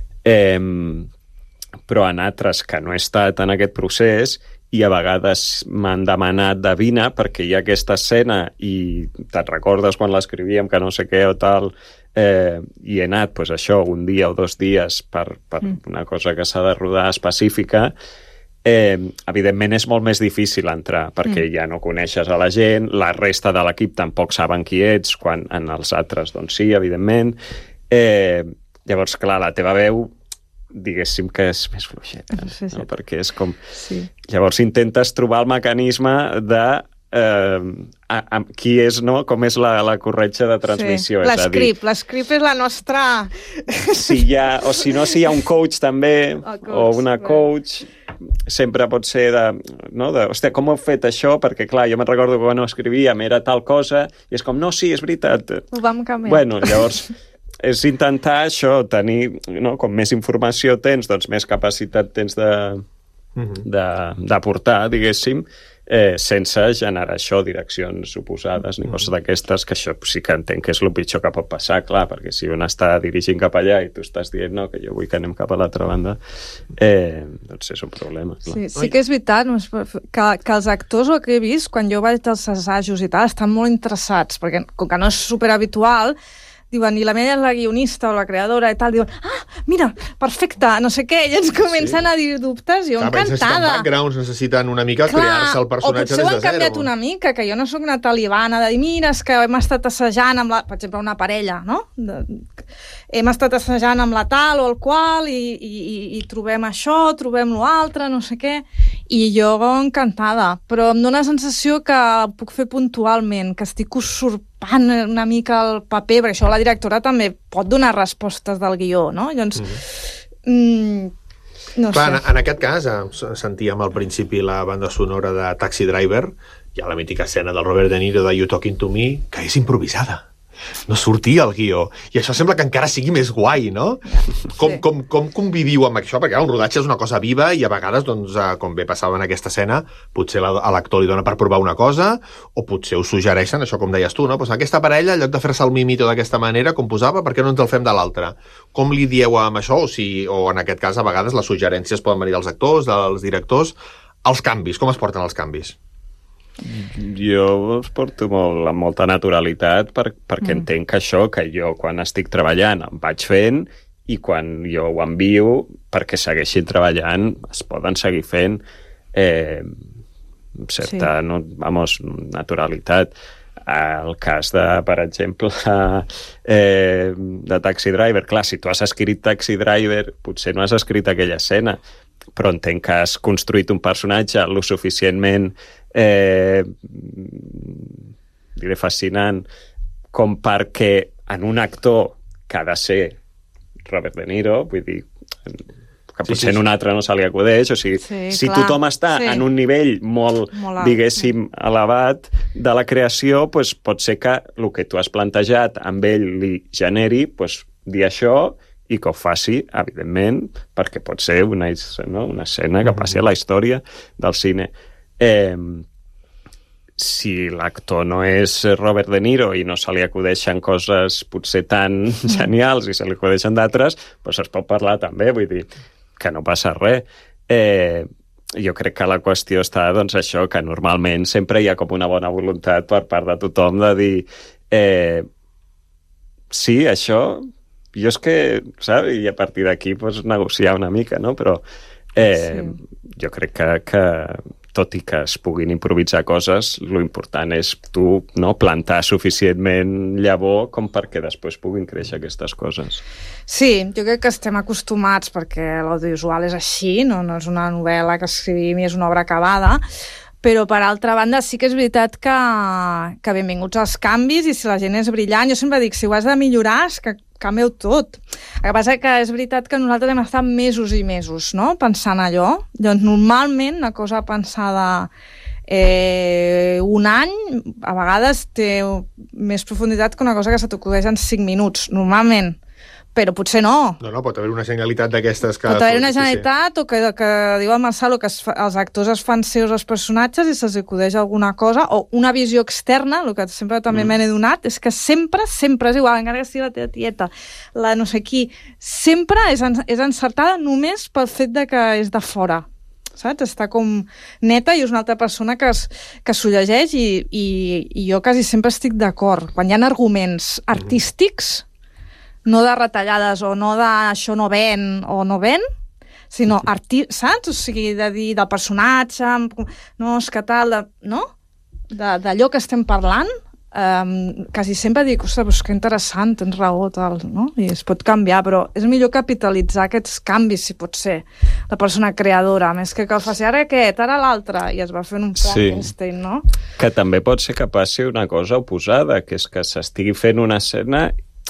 Però en altres que no he estat en aquest procés i a vegades m'han demanat de vine perquè hi ha aquesta escena i te'n recordes quan l'escrivíem que no sé què o tal, i he anat això un dia o 2 dies per una cosa que s'ha de rodar específica, evidentment és molt més difícil entrar perquè ja no coneixes a la gent, la resta de l'equip tampoc saben qui ets, quan en els altres doncs sí, evidentment. Llavors, clar, la teva veu diguéssim que és més fluixeta, no? Perquè és com... Sí. Llavors intentes trobar el mecanisme de qui és, no? Com és la corretja de transmissió. Sí. L'escript és la nostra... Si hi ha, o si no, si hi ha un coach també, o una coach, sempre pot ser hòstia, com heu fet això? Perquè, clar, jo me'n recordo que quan ho escrivíem era tal cosa, i és com, no, sí, és veritat. Ho vam canviar. Bueno, llavors... és intentar això, tenir, no? Com més informació tens, doncs més capacitat tens d'aportar, diguéssim, sense generar això, direccions oposades ni coses d'aquestes, que això sí que entenc que és el pitjor que pot passar, clar, perquè si un està dirigint cap allà i tu estàs dient no, que jo vull que anem cap a l'altra banda, doncs és un problema. Clar. Sí que és veritat que els actors, el que he vist, quan jo vaig als assajos i tal, estan molt interessats, perquè com que no és superhabitual, diuen, i la meva és la guionista o la creadora i tal, diuen, mira, perfecte, no sé què, i ens comencen a dir dubtes, jo encantada. Necessiten backgrounds, necessiten una mica crear-se el personatge des de zero. O potser ho han canviat una mica, que jo no sóc una talibana de dir, mira, és que hem estat assajant amb per exemple, una parella, no? Hem estat assajant amb la tal o el qual i trobem això, trobem l'altre, no sé què, i jo encantada, però em dóna la sensació que puc fer puntualment, que estic usurpant una mica el paper, perquè això la directora també pot donar respostes del guió, no? Llavors, no clar, sé. En aquest cas, sentíem al principi la banda sonora de Taxi Driver, hi ha la mítica escena del Robert De Niro de You Talking to Me, que és improvisada. No sortia el guió. I això sembla que encara sigui més guai, no? Com conviviu amb això? Perquè un rodatge és una cosa viva i a vegades, doncs, com bé passava en aquesta escena, potser a l'actor li dona per provar una cosa o potser us suggereixen, això com deies tu, no? Pues aquesta parella, en lloc de fer-se el mimito d'aquesta manera, com posava, per què no ens el fem de l'altra? Com li dieu amb això? O en aquest cas, a vegades, les suggerències poden venir dels actors, dels directors. Els canvis, com es porten els canvis? Jo els porto amb molta naturalitat perquè entenc que això, que jo quan estic treballant em vaig fent i quan jo ho envio perquè segueixin treballant es poden seguir fent certa naturalitat. El cas de, per exemple, de Taxi Driver, clar, si tu has escrit Taxi Driver potser no has escrit aquella escena, però entenc que has construït un personatge lo suficientment diré fascinant com perquè en un actor que ha de ser Robert De Niro, vull dir que potser en un altre no se li acudeix, o sigui, si tothom està en un nivell molt diguéssim, elevat de la creació, doncs pot ser que el que tu has plantejat amb ell li generi, doncs dir això i que ho faci, evidentment, perquè pot ser una escena que passi a la història del cine. Si l'actor no és Robert De Niro i no se li acudeixen coses potser tan genials i se li acudeixen d'altres, doncs es pot parlar també, vull dir que no passa res. Jo crec que la qüestió està, doncs, això, que normalment sempre hi ha com una bona voluntat per part de tothom de dir sí, això, jo és que, saps? I a partir d'aquí pues, negociar una mica, no? Però jo crec que tot i que es puguin improvisar coses, lo important és tu plantar suficientment llavor com perquè després puguin créixer aquestes coses. Sí, jo crec que estem acostumats perquè l'audiovisual és així, no és una novel·la que escrivim i és una obra acabada, Però, per altra banda, sí que és veritat que benvinguts els canvis, i si la gent és brillant, jo sempre dic, si ho has de millorar, és que canvieu tot. El que passa que és veritat que nosaltres hem estat mesos i mesos, no?, pensant allò. Doncs normalment una cosa pensada un any, a vegades té més profunditat que una cosa que se t'acudeix en 5 minuts, normalment. Però potser no. No, pot haver una genialitat d'aquestes que... Pot haver una genialitat, o que diu el Marcelo, que els actors es fan seus els personatges i se'ls acudeix alguna cosa, o una visió externa, el que sempre també me n'he donat, és que sempre és igual, encara que sigui la teva tieta, la no sé qui, sempre és encertada només pel fet de que és de fora. Saps? Està com neta i és una altra persona que s'ho llegeix i jo quasi sempre estic d'acord. Quan hi ha arguments artístics, no de retallades o no de això no ven o no ven, sinó saps? O sigui, de dir del personatge, no, és que tal, no? D'allò que estem parlant, quasi sempre dic, ostres, que interessant, tens raó, tal, no? I es pot canviar, però és millor capitalitzar aquests canvis, si pot ser, la persona creadora, més que el faci ara aquest, ara l'altre, i es va fent un Frankenstein, no? Que també pot ser que passi una cosa oposada, que és que s'estigui fent una escena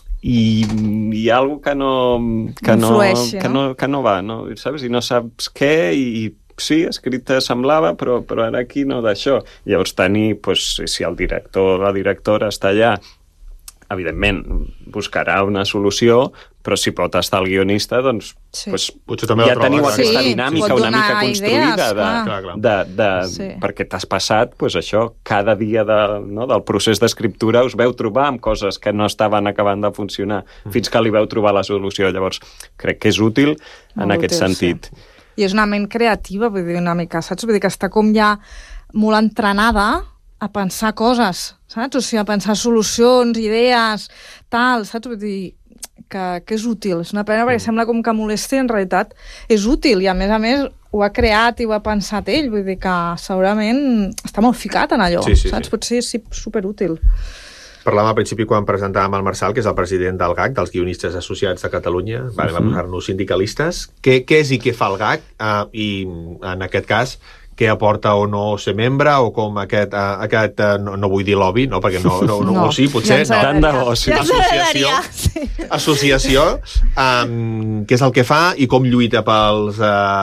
i hi ha alguna cosa que no va, no? Saps? I no saps què, i sí, escrit semblava, però ara aquí no d'això. Llavors tenir, si el director o la directora està allà, evidentment buscarà una solució, però si pot estar el guionista, doncs potser també ja teniu aquesta dinàmica una mica construïda perquè t'has passat això, cada dia del procés d'escriptura us veu trobar amb coses que no estaven acabant de funcionar fins que li veu trobar la solució. Llavors crec que és útil en aquest sentit. I és una ment creativa, vull dir, una mica, saps? Vull dir que està com ja molt entrenada a pensar coses, saps? O sigui, a pensar solucions, idees, tal, saps? Vull dir que és útil. És una pena perquè sembla com que molesta i en realitat és útil i a més ho ha creat i ho ha pensat ell. Vull dir que segurament està molt ficat en allò, saps? Potser és superútil. Parlàvem al principi quan presentàvem el Marçal, que és el president del GAC, dels guionistes associats de Catalunya. Va posar-nos sindicalistes. Què és i què fa el GAC? I en aquest cas, què aporta o no ser membre, o com aquest no vull dir lobby, no, perquè no sí, potser tant de bo, sí. Associació, què és el que fa i com lluita pels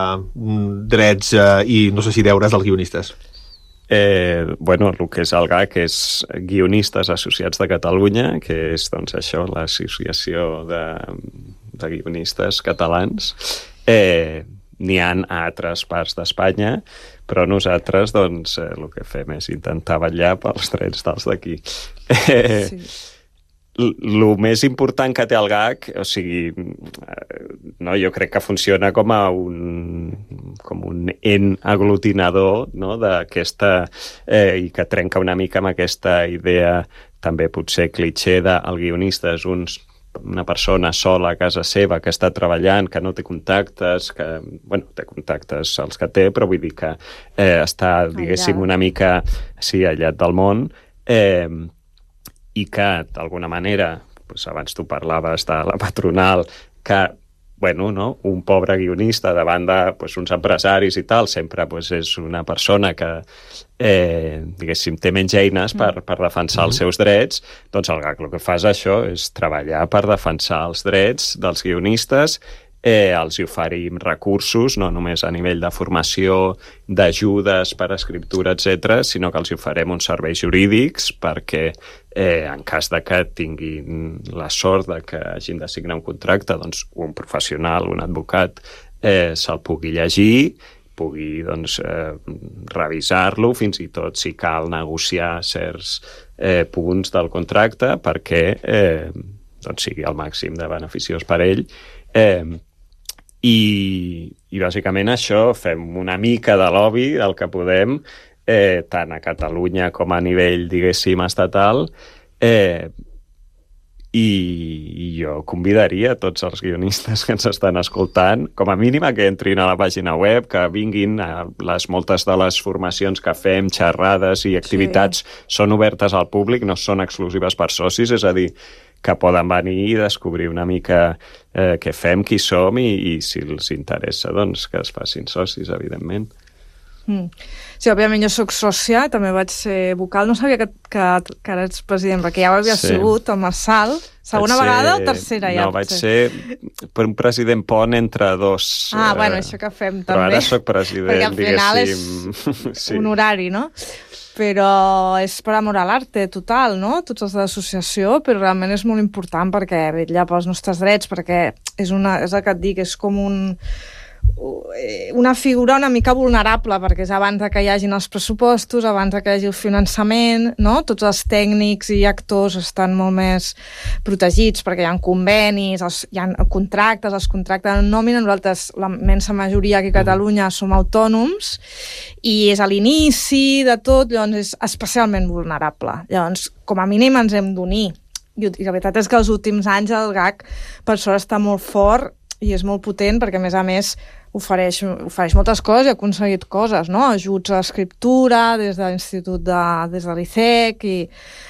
drets i no sé si deures dels guionistes. El que és el GAC és Guionistes Associats de Catalunya, que és, doncs, això, l'associació de guionistes catalans. N'hi ha a altres parts d'Espanya, però nosaltres, doncs, el que fem és intentar vetllar pels drets dels d'aquí. El més important que té el GAC, o sigui, no, jo crec que funciona com un en aglutinador, no, d'aquesta, i que trenca una mica amb aquesta idea també potser clitxer del guionista és una persona sola a casa seva que està treballant, que no té contactes, té contactes els que té, però vull dir que està, diguéssim, una mica aïllat del món, i que, d'alguna manera, abans tu parlaves de la patronal, que un pobre guionista davant d'uns empresaris i tal, sempre és una persona que, diguéssim, té menys eines per defensar els seus drets. Doncs el GAC el que fa és això, és treballar per defensar els drets dels guionistes, els hi oferim recursos, no només a nivell de formació, d'ajudes per a escriptura, etc., sinó que els hi oferim uns serveis jurídics perquè en cas de que tinguin la sort de que hagin de signar un contracte, doncs un professional, un advocat, se'l pugui llegir, pugui revisar-lo, fins i tot si cal negociar certs punts del contracte perquè sigui el màxim de beneficiós per ell. I bàsicament això, fem una mica de lobby del que podem, tant a Catalunya com a nivell, diguéssim, estatal, i jo convidaria tots els guionistes que ens estan escoltant, com a mínim que entrin a la pàgina web, que vinguin a moltes de les formacions que fem, xerrades i activitats són obertes al públic, no són exclusives per socis, és a dir, que poden venir i descobrir una mica què fem, qui som i si els interessa, doncs, que es facin socis, evidentment. Sí, òbviament jo soc sòcia, també vaig ser vocal. No sabia que ara ets president, perquè ja ho havia sigut, el Marçal. Segona vegada o tercera ja? No, vaig ser per un president pont entre dos. Bueno, això que fem també. Però ara soc president, perquè al final és honorari, no? Però és per amor a l'arte total, no? Tots els de l'associació, però realment és molt important perquè vetlla pels nostres drets, perquè és el que et dic, és com una figura una mica vulnerable, perquè és abans que hi hagin els pressupostos, abans que hi hagi el finançament, no? Tots els tècnics i actors estan molt més protegits perquè hi ha convenis, hi ha contractes, els contractes en nòmina. Nosaltres, la immensa majoria aquí a Catalunya, som autònoms i és a l'inici de tot, llavors és especialment vulnerable. Llavors, com a mínim ens hem d'unir. I la veritat és que els últims anys el GAC per sort està molt fort i és molt potent perquè, a més, ofereix moltes coses i ha aconseguit coses, no? Ajuts a l'escriptura des de l'Institut, des de l'ICEC i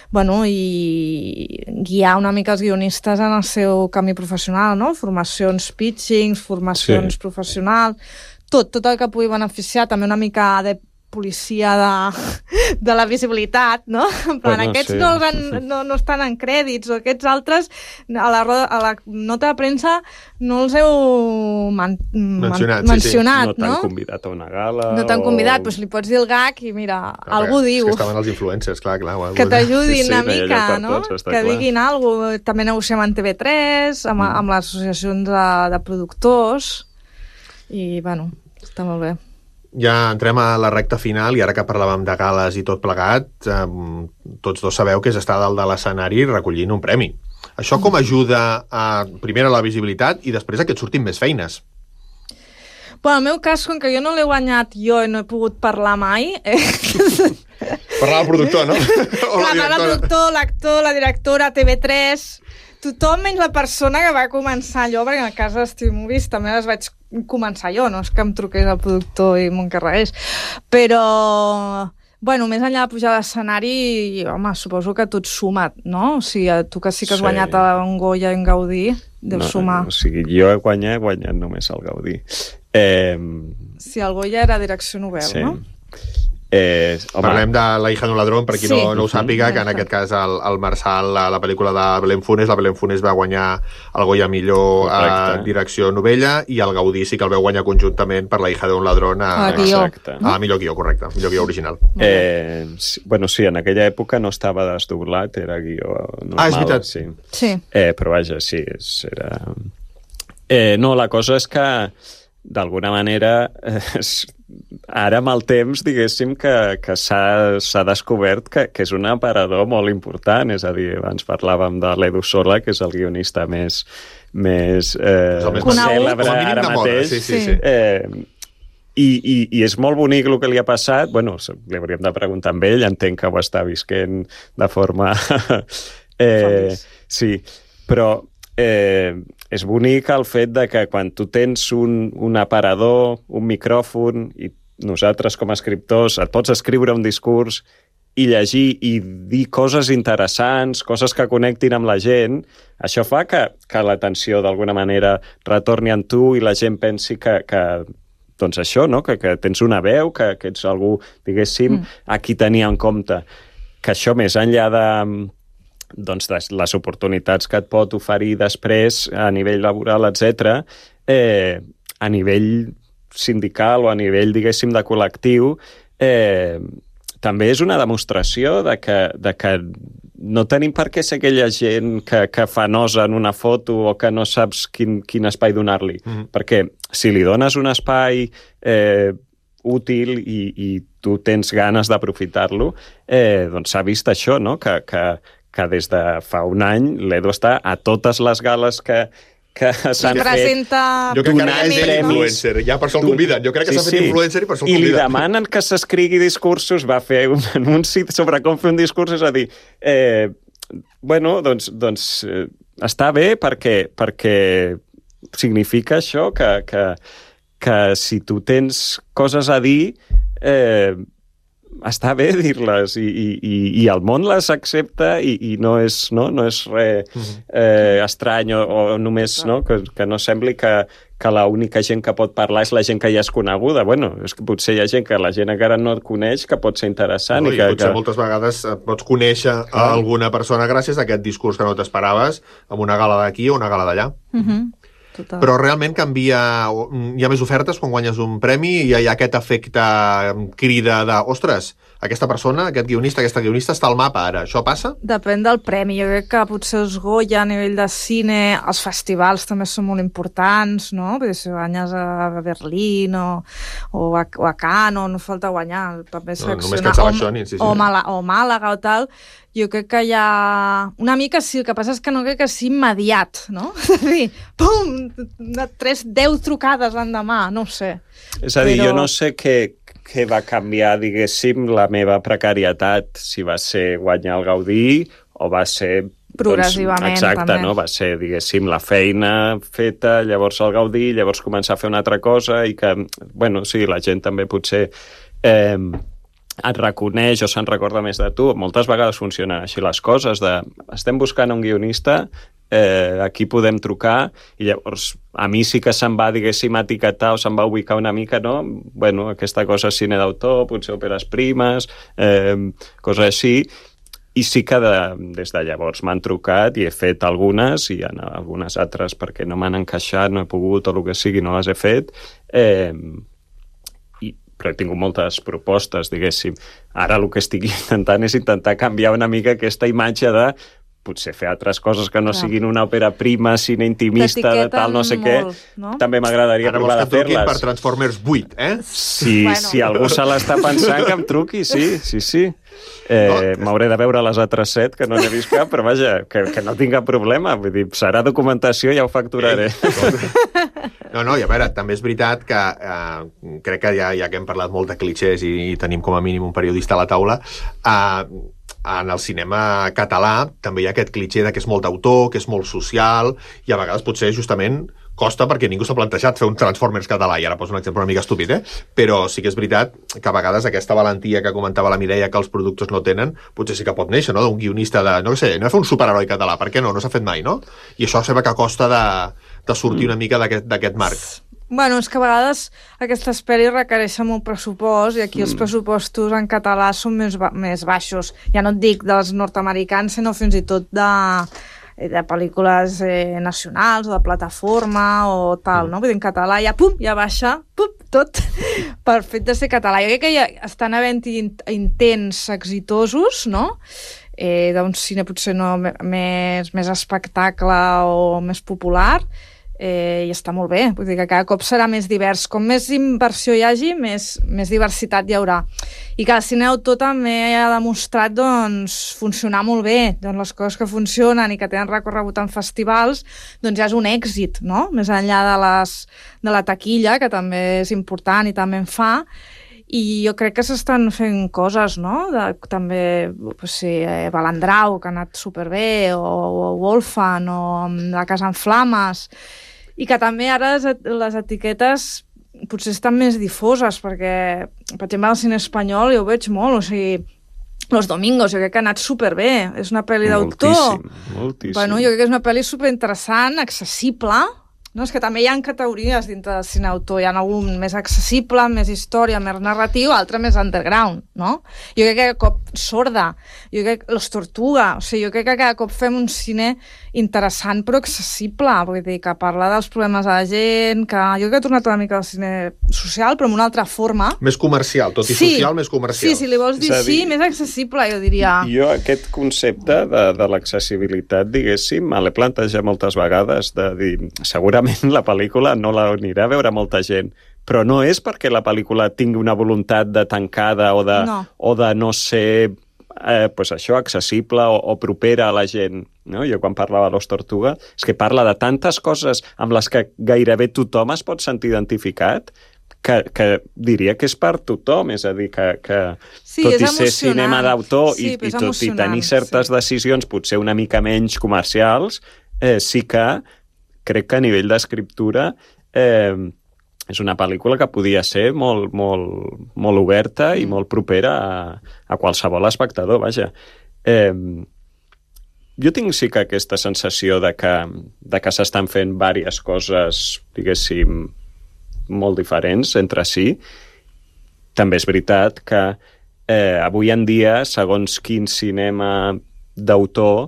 guiar una mica els guionistes en el seu camí professional, no? Formacions pitchings, formacions professionals, tot el que pugui beneficiar, també una mica de policia de la visibilitat, no? En plan, aquests no estan en crèdits, o aquests altres a la nota de premsa no els heu mencionat, no t'han convidat a una gala. No t'han convidat, doncs li pots dir el GAC i mira, algú diu. És que estaven els influencers, clar. Que t'ajudin una mica, no? Que diguin alguna cosa. També negociem amb TV3, amb les associacions de productors, i, està molt bé. Ja entrem a la recta final i ara que parlàvem de gales i tot plegat, tots dos sabeu que és estar dalt de l'escenari recollint un premi. Això com ajuda primer a la visibilitat i després a que et surtin més feines? En el meu cas, com que jo no l'he guanyat jo i no he pogut parlar mai... Parlar al productor, no? Parlar al productor, l'actor, la directora, TV3... Tothom menys la persona que va començar allò, perquè en el cas d'Estiu Movies també les vaig començar jo, no és que em truqués el productor i m'ho encarregués. Però, més enllà de pujar a l'escenari, home, suposo que tot suma, no? O sigui, tu que sí que has guanyat un Goya en Gaudí, deus sumar. O sigui, jo he guanyat només el Gaudí. Sí, el Goya era direcció novel, no? Parlem de La hija d'un ladrón, per qui no ho sàpiga, que en aquest cas el Marçal, la pel·lícula de Belén Funes, la Belén Funes va guanyar el Goya millor direcció novella i el Gaudí sí que el veu guanyar conjuntament per La hija d'un ladrón a millor guió, correcte, millor guió original. Sí, en aquella època no estava desdoblat, era guió normal. És veritat. Sí. Però vaja, sí, era... No, la cosa és que d'alguna manera ara amb el temps diguéssim que s'ha descobert que és un aparador molt important, és a dir, abans parlàvem de l'Edu Sola, que és el guionista més cèlebre ara mateix. I és molt bonic el que li ha passat. Li hauríem de preguntar amb ell, entenc que ho està visquent de forma... Sí, però és bonic el fet de que quan tu tens un aparador, un micròfon, i nosaltres com a escriptors et pots escriure un discurs i llegir i dir coses interessants, coses que connectin amb la gent, això fa que l'atenció d'alguna manera retorni en tu i la gent pensi que doncs això, no? Que tens una veu, que ets algú, diguéssim, a qui tenir en compte. Que això més enllà de les oportunitats que et pot oferir després a nivell laboral, etc., a nivell sindical o a nivell, diguéssim, de col·lectiu, també és una demostració de que no tenim per què ser aquella gent que fa nosa en una foto o que no saps quin espai donar-li. Perquè si li dones un espai útil i tu tens ganes d'aprofitar-lo, doncs s'ha vist això, no? Que des de fa un any l'Edu està a totes les gales que s'han fet. Jo crec que ara és influencer, ja per això el conviden. Jo crec que s'ha fet influencer i per això el conviden. I li demanen que s'escrigui discursos, va fer un anunci sobre com fer un discurs, és a dir, doncs està bé perquè significa això, que si tu tens coses a dir, està bé dir-les i el món les accepta i no és res estrany o només que no sembli que l'única gent que pot parlar és la gent que ja és coneguda. Bueno, és que potser hi ha gent que la gent encara no et coneix que pot ser interessant. I potser moltes vegades pots conèixer alguna persona gràcies a aquest discurs que no t'esperaves amb una gala d'aquí o una gala d'allà. Total. Però realment canvia... Hi ha més ofertes quan guanyes un premi i hi ha aquest efecte crida de ostres, aquesta persona, aquest guionista, aquesta guionista està al mapa ara. Això passa? Depèn del premi. Jo crec que potser els Goya a nivell de cine, els festivals també són molt importants, no? Perquè si guanyes a Berlín o a Cannes, no falta guanyar. També només pensava això, ni insistir. O Màlaga o tal. Jo crec que hi ha... Una mica sí, el que passa és que no crec que sigui immediat, no? És a dir, pum, 10 trucades l'endemà, no ho sé. És a dir, jo no sé què va canviar, diguéssim, la meva precarietat, si va ser guanyar el Gaudí o va ser... Progressivament, exacte, també. No? Va ser, diguéssim, la feina feta, llavors el Gaudí, llavors començar a fer una altra cosa i que, bueno, sí, la gent també potser... et reconeix o se'n recorda més de tu. Moltes vegades funcionen així les coses, estem buscant un guionista, aquí podem trucar, i llavors a mi sí que se'm va, diguéssim, etiquetar o se'm va ubicar una mica, no? Bueno, aquesta cosa és cine d'autor, potser òperes primes, coses així, i sí que des de llavors m'han trucat i he fet algunes, i algunes altres perquè no m'han encaixat, no he pogut, o el que sigui, no les he fet, però he tingut moltes propostes, diguéssim. Ara el que estic intentant és intentar canviar una mica aquesta imatge de potser fer altres coses que no siguin una òpera prima, cine intimista, de tal, no sé què. No? També m'agradaria provar de fer-les. Ara vols que truquin per Transformers 8, eh? Sí, si algú se l'està pensant, que em truqui, sí. M'hauré de veure les altres 7, que no n'he vist cap, però vaja, que no tinc cap problema. Vull dir, serà documentació i ja ho facturaré. No, i a veure, també és veritat que crec que ja que hem parlat molt de clichés i tenim com a mínim un periodista a la taula, en el cinema català també hi ha aquest cliché de que és molt d'autor, que és molt social, i a vegades potser justament costa perquè ningú s'ha plantejat fer un Transformers català, i ara poso un exemple una mica estúpid, però sí que és veritat que a vegades aquesta valentia que comentava la Mireia que els productors no tenen, potser sí que pot néixer, no?, d'un guionista de, no sé, no fer un superheroi català, per què no? No s'ha fet mai, no? I això sembla que costa de sortir una mica d'aquest marc. Bueno, és que a vegades aquestes pel·lis requereixen molt pressupost i aquí els pressupostos en català són més baixos. Ja no et dic dels nord-americans, sinó fins i tot de pel·lícules nacionals o de plataforma o tal, no? Vull dir, en català ja baixa, tot per fet de ser català. Jo crec que ja estan havent-hi intents exitosos, no?, d'un cine potser no més espectacle o més popular, i està molt bé, vull dir que cada cop serà més divers. Com més inversió hi hagi, més diversitat hi haurà. I que el cine d'autor també ha demostrat, doncs, funcionar molt bé. Doncs les coses que funcionen i que tenen recorregut en festivals, doncs ja és un èxit, no? Més enllà de la taquilla, que també és important i també en fa. I jo crec que s'estan fent coses, no? També, Balandrau, que ha anat superbé, o Wolfan, o La casa en flames, i que també ara les etiquetes potser estan més difoses, perquè, per exemple, al cine espanyol jo ho veig molt, o sigui, Los Domingos, jo crec que ha anat superbé, és una pel·li d'autor. Moltíssim. Bueno, jo crec que és una pel·li superinteressant, accessible. No, és que també hi ha categories dintre del cine d'autor. Hi ha algun més accessible, més història, més narratiu, altre més underground, no? Jo crec que cada cop Sorda, jo crec que Los Tortuga, o sigui, jo crec que cada cop fem un cine interessant però accessible, vull dir, que parla dels problemes de la gent, que jo crec que ha tornat una mica al cine social, però amb una altra forma. Més comercial, tot i social, més comercial. Sí, si li vols dir sí, més accessible, jo diria. Jo aquest concepte de l'accessibilitat, diguéssim, me l'he plantejat moltes vegades, de dir, segurament la pel·lícula no l'anirà a veure molta gent, però no és perquè la pel·lícula tingui una voluntat de tancada o de no ser això, accessible o propera a la gent. No? Jo quan parlava de Los Tortuga és que parla de tantes coses amb les que gairebé tothom es pot sentir identificat que diria que és per tothom, és a dir, que sí, tot i ser cinema d'autor i tot i tenir certes decisions potser una mica menys comercials, sí que crec que a nivell d'escriptura és una pel·lícula que podia ser molt, molt, molt oberta i molt propera a qualsevol espectador, vaja. Jo tinc sí que aquesta sensació de que s'estan fent diverses coses, diguéssim, molt diferents entre si. També és veritat que avui en dia, segons quin cinema d'autor,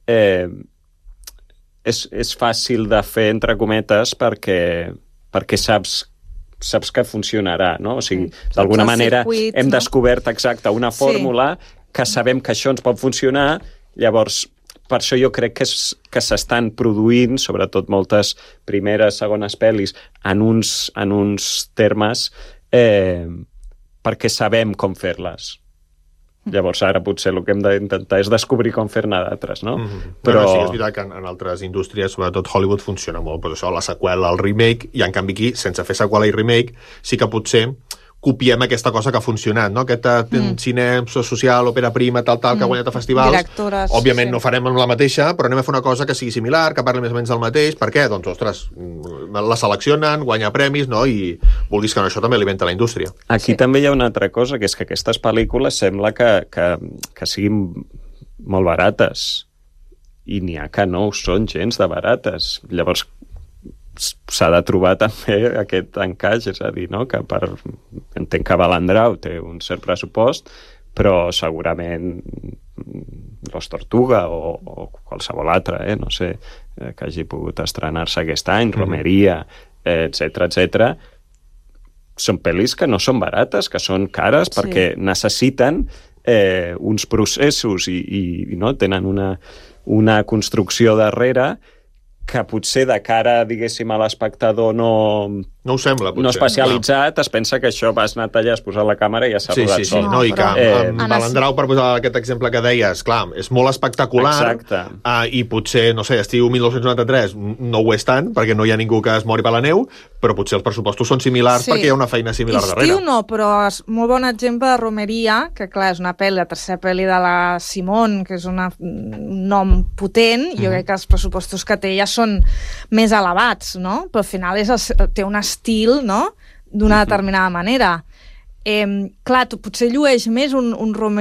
és fàcil de fer, entre cometes, perquè saps que funcionarà, no? O sigui, d'alguna manera hem descobert exacte una fórmula que sabem que això ens pot funcionar, llavors per això jo crec que s'estan produint, sobretot moltes primeres, segones pel·lis, en uns termes perquè sabem com fer-les. Llavors ara potser el que hem d'intentar és descobrir com fer-ne d'altres, no? Però sí que és veritat que en altres indústries, sobretot Hollywood, funciona molt, però això, la seqüela, el remake, i en canvi aquí, sense fer seqüela i remake, sí que potser copiem aquesta cosa que ha funcionat, no? Aquest cine social, òpera prima, tal, que ha guanyat a festivals. Directores, òbviament no farem amb la mateixa, però anem a fer una cosa que sigui similar, que parli més o menys del mateix. Per què? Doncs, ostres, la seleccionen, guanya premis, no? I vulguis que no, això també alimenta la indústria. Aquí també hi ha una altra cosa, que és que aquestes pel·lícules sembla que siguin molt barates. I n'hi ha que no ho són gens de barates. Llavors, s'ha de trobar també aquest encaix, és a dir, no? Que entenc que Balandrau té un cert pressupost, però segurament Los Tortuga o qualsevol altre, no sé, que hagi pogut estrenar-se aquest any, Romeria, etc. Són pel·lis que no són barates, que són cares, perquè necessiten uns processos i no tenen una construcció darrere que potser de cara, diguéssim, a l'espectador no ho sembla, potser. No especialitzat, es pensa que això vas anar allà, has posat la càmera i ja s'ha rodat sol. No, i que amb Balandrau, per posar aquest exemple que deies, clar, és molt espectacular, i potser, no sé, estiu 1993 no ho és tant, perquè no hi ha ningú que es mori per la neu, però potser els pressupostos són similars perquè hi ha una feina similar darrere. Estiu no, però és molt bon exemple de Romeria, que clar, és una pel·li, la tercera pel·li de la Simone, que és un nom potent, jo crec que els pressupostos que té ja són més elevats, no? Però al final té un estil, no?, d'una determinada manera. Clar, tu potser llueix més un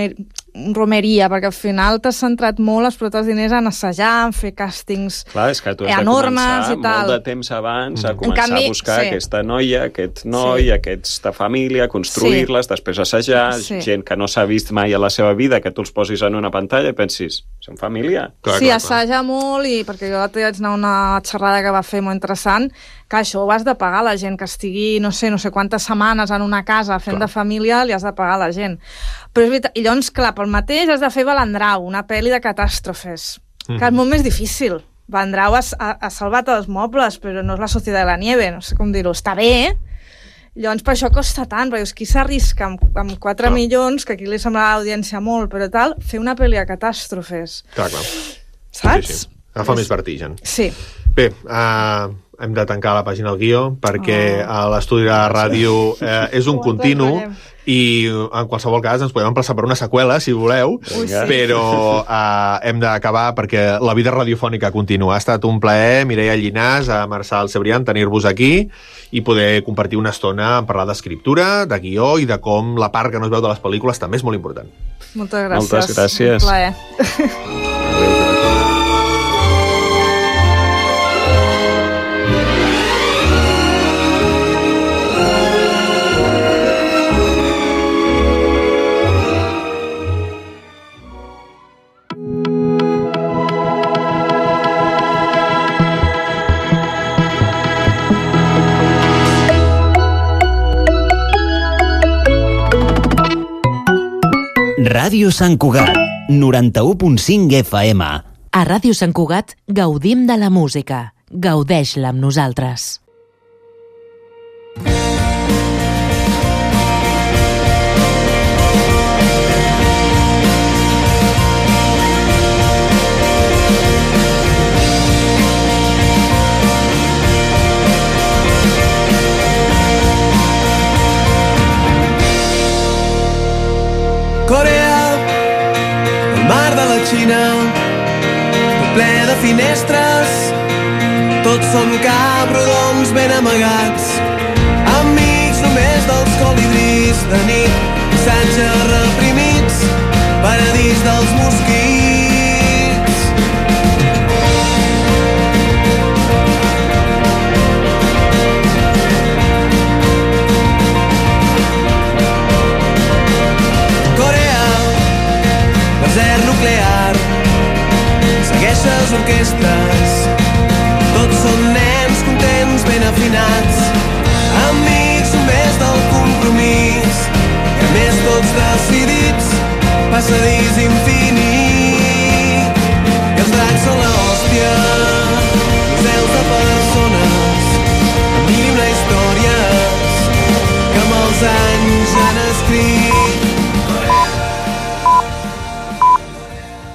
Romeria, perquè al final t'has centrat molt, has posat els diners en assajar, en fer càstings enormes i tal. Clar, és que tu has de començar molt de temps abans a començar a buscar aquesta noia, aquest noi, aquesta família, construir-les, després assajar, gent que no s'ha vist mai a la seva vida, que tu els posis en una pantalla i pensis, són família? Sí, assaja molt, i perquè jo vaig anar a una xerrada que va fer molt interessant, que això ho has de pagar a la gent, que estigui no sé quantes setmanes en una casa fent de família, li has de pagar a la gent. Però és veritat, i llavors, clar, pel mateix has de fer Balandrau, una pel·li de catàstrofes, que és molt més difícil. Balandrau ha salvat els mobles, però no és la Societat de la Nieve, no sé com dir-ho, està bé, llavors per això costa tant, perquè qui s'arrisca amb 4 milions, que aquí li sembla a l'audiència molt, però tal, fer una pel·li de catàstrofes. Clar. Saps? Agafa més vertigen. Sí. Bé, hem de tancar la pàgina del guió, perquè l'estudi de ràdio és un continu, i en qualsevol cas ens podem emplaçar per una seqüela, si voleu, però hem d'acabar perquè la vida radiofònica continua. Ha estat un plaer, Mireia Llinàs, Marçal Cebrián, tenir-vos aquí i poder compartir una estona en parlar d'escriptura, de guió i de com la part que no es veu de les pel·lícules també és molt important. Moltes gràcies. Moltes gràcies. Un plaer. Ràdio Sant Cugat, 91.5 FM. A Ràdio Sant Cugat gaudim de la música. Gaudeix-la amb nosaltres. Corea, el mar de la Xina, ple de finestres, tots són cabrodons ben amagats. només dels colibris de nit, missatges reprimits, paradís dels mosquits. Corea, desert nuclear, segueixes orquestres, tots són nens contents ben afinats, amics només del compromís, i a més tots decidits, passadís infinit.